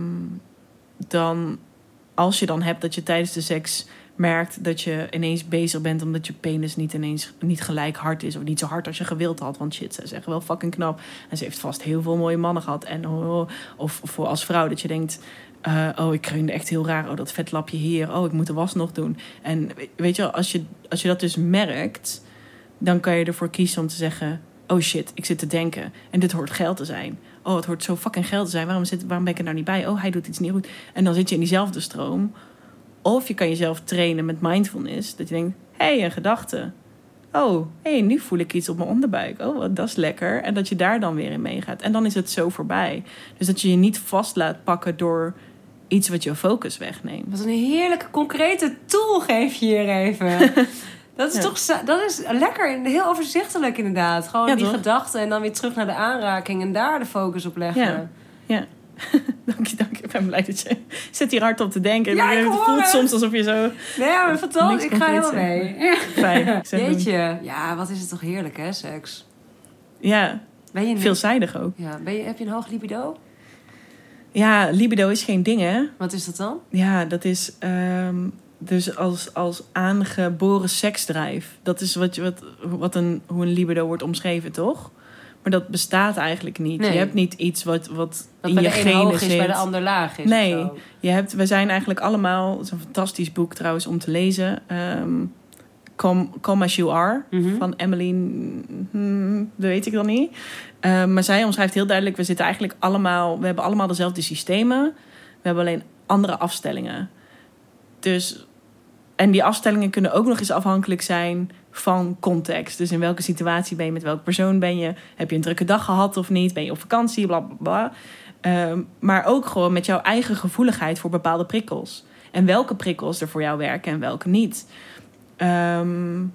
dan als je dan hebt dat je tijdens de seks merkt dat je ineens bezig bent omdat je penis niet ineens niet gelijk hard is of niet zo hard als je gewild had. Want shit, ze is echt wel fucking knap. En ze heeft vast heel veel mooie mannen gehad. En, oh, of voor als vrouw dat je denkt, uh, oh, ik kreunde echt heel raar. Oh, dat vetlapje hier. Oh, ik moet de was nog doen. En weet je wel, als je, als je dat dus merkt, dan kan je ervoor kiezen om te zeggen, oh shit, ik zit te denken. En dit hoort geil te zijn. Oh, het hoort zo fucking geil te zijn. Waarom, zit, waarom ben ik er nou niet bij? Oh, hij doet iets niet goed. En dan zit je in diezelfde stroom. Of je kan jezelf trainen met mindfulness. Dat je denkt, hé, hey, een gedachte. Oh, hé, hey, nu voel ik iets op mijn onderbuik. Oh, dat is lekker. En dat je daar dan weer in meegaat. En dan is het zo voorbij. Dus dat je je niet vast laat pakken door iets wat je focus wegneemt. Wat een heerlijke, concrete tool geef je hier even. Dat is Ja. toch sa- dat is lekker en heel overzichtelijk inderdaad. Gewoon Ja, die toch? gedachten en dan weer terug naar de aanraking en daar de focus op leggen. Ja. Ja. dank je, dank je. Ik ben blij dat je zit hier hard op te denken. Ja, ik het hoor voelt het. soms alsof je zo... Nee, maar Niks fantastisch. Ik ga concreets helemaal zeggen. mee. Fijn. Ik zeg doen. Jeetje. Ja, wat is het toch heerlijk hè, seks. Ja, Ben je veelzijdig ook. Ja, ben je, heb je een hoog libido? Ja, libido is geen ding, hè? Wat is dat dan? Ja, dat is ehm, dus als, als aangeboren seksdrijf. Dat is wat, je- wat, wat een, hoe een libido wordt omschreven, toch? Maar dat bestaat eigenlijk niet. Nee. Je hebt niet iets wat, wat Dat in bij je de een hoog genen is, zit. bij de ander laag is. Nee, of zo. je hebt, we zijn eigenlijk allemaal... Het is een fantastisch boek trouwens om te lezen. Um, Come, Come As You Are Mhm. van Emily... Hmm, dat weet ik dan niet. Um, maar zij omschrijft heel duidelijk... We zitten eigenlijk allemaal... We hebben allemaal dezelfde systemen. We hebben alleen andere afstellingen. Dus... En die afstellingen kunnen ook nog eens afhankelijk zijn van context. Dus in welke situatie ben je, met welke persoon ben je? Heb je een drukke dag gehad of niet? Ben je op vakantie? Bla, bla, bla. Um, maar ook gewoon met jouw eigen gevoeligheid voor bepaalde prikkels. En welke prikkels er voor jou werken en welke niet. Um,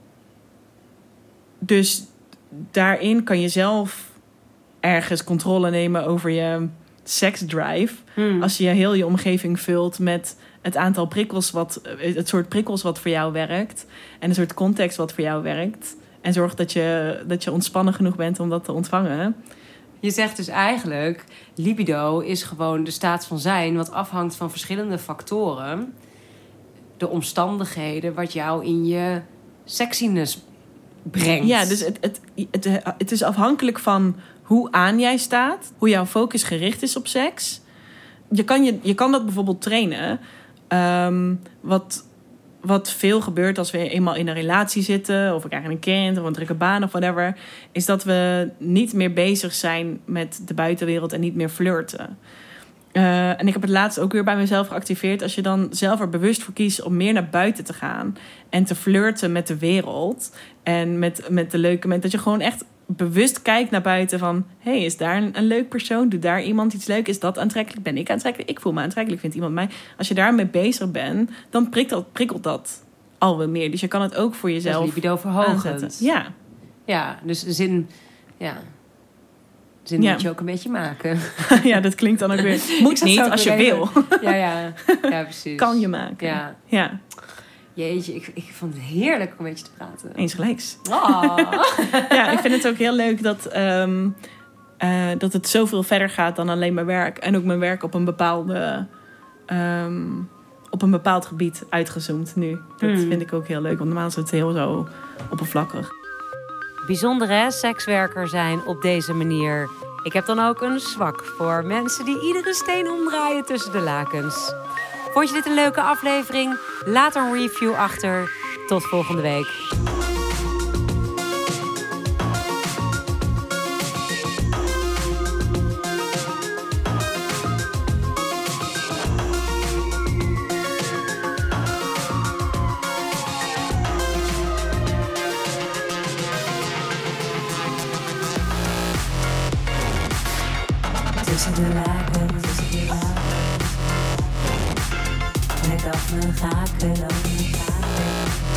dus daarin kan je zelf ergens controle nemen over je seksdrive. Hmm. Als je heel je omgeving vult met het aantal prikkels wat, het soort prikkels wat voor jou werkt. En een soort context wat voor jou werkt. En zorg dat je, dat je ontspannen genoeg bent om dat te ontvangen. Je zegt dus eigenlijk, libido is gewoon de staat van zijn... wat afhangt van verschillende factoren. De omstandigheden wat jou in je sexiness brengt. Ja, dus het, het, het, het is afhankelijk van hoe aan jij staat. Hoe jouw focus gericht is op seks. Je kan, je, je kan dat bijvoorbeeld trainen. Um, wat, wat veel gebeurt als we eenmaal in een relatie zitten... of we krijgen een kind of een drukke baan of whatever... is dat we niet meer bezig zijn met de buitenwereld en niet meer flirten. Uh, en ik heb het laatst ook weer bij mezelf geactiveerd. Als je dan zelf er bewust voor kiest om meer naar buiten te gaan... en te flirten met de wereld en met, met de leuke mensen... dat je gewoon echt bewust kijkt naar buiten van... hé, hey, is daar een, een leuk persoon? Doet daar iemand iets leuk? Is dat aantrekkelijk? Ben ik aantrekkelijk? Ik voel me aantrekkelijk. Vindt iemand mij? Als je daarmee bezig bent, dan prikkelt, prikkelt dat alweer meer. Dus je kan het ook voor jezelf Dat is libido verhogend. aanzetten. Ja. Ja, dus de zin... Ja, zin Ja. moet je ook een beetje maken. Ja, dat klinkt dan ook weer... Ik Moet zat niet, zo ook als je weer wil. even- Ja, ja. Ja, precies. Kan je maken. Ja. Ja, Jeetje, ik, ik vond het heerlijk om met je te praten. eens gelijks. Oh. Ja, ik vind het ook heel leuk dat, um, uh, dat het zoveel verder gaat dan alleen mijn werk. En ook mijn werk op een bepaalde... Um, op een bepaald gebied uitgezoomd nu. Dat Hmm. vind ik ook heel leuk, want normaal is het heel zo oppervlakkig. Bijzonder hè, sekswerker zijn op deze manier. Ik heb dan ook een zwak voor mensen die iedere steen omdraaien tussen de lakens. Vond je dit een leuke aflevering? Laat een review achter. Tot volgende week. Tussen de lakens, tussen de lakens. Met Daphne Gaken, Daphne Gaken.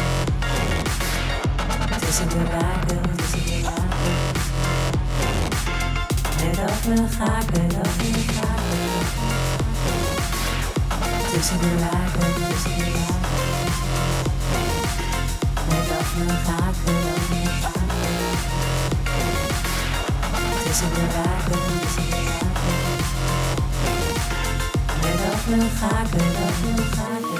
Tussen de lakens, tussen de lakens. Met Daphne Gaken, Daphne Gaken. Tussen de lakens, tussen de lakens. Met Daphne Gaken, Daphne Gaken. Tussen de lakens, tussen de lakens. Met Daphne Gaken, Daphne Gaken.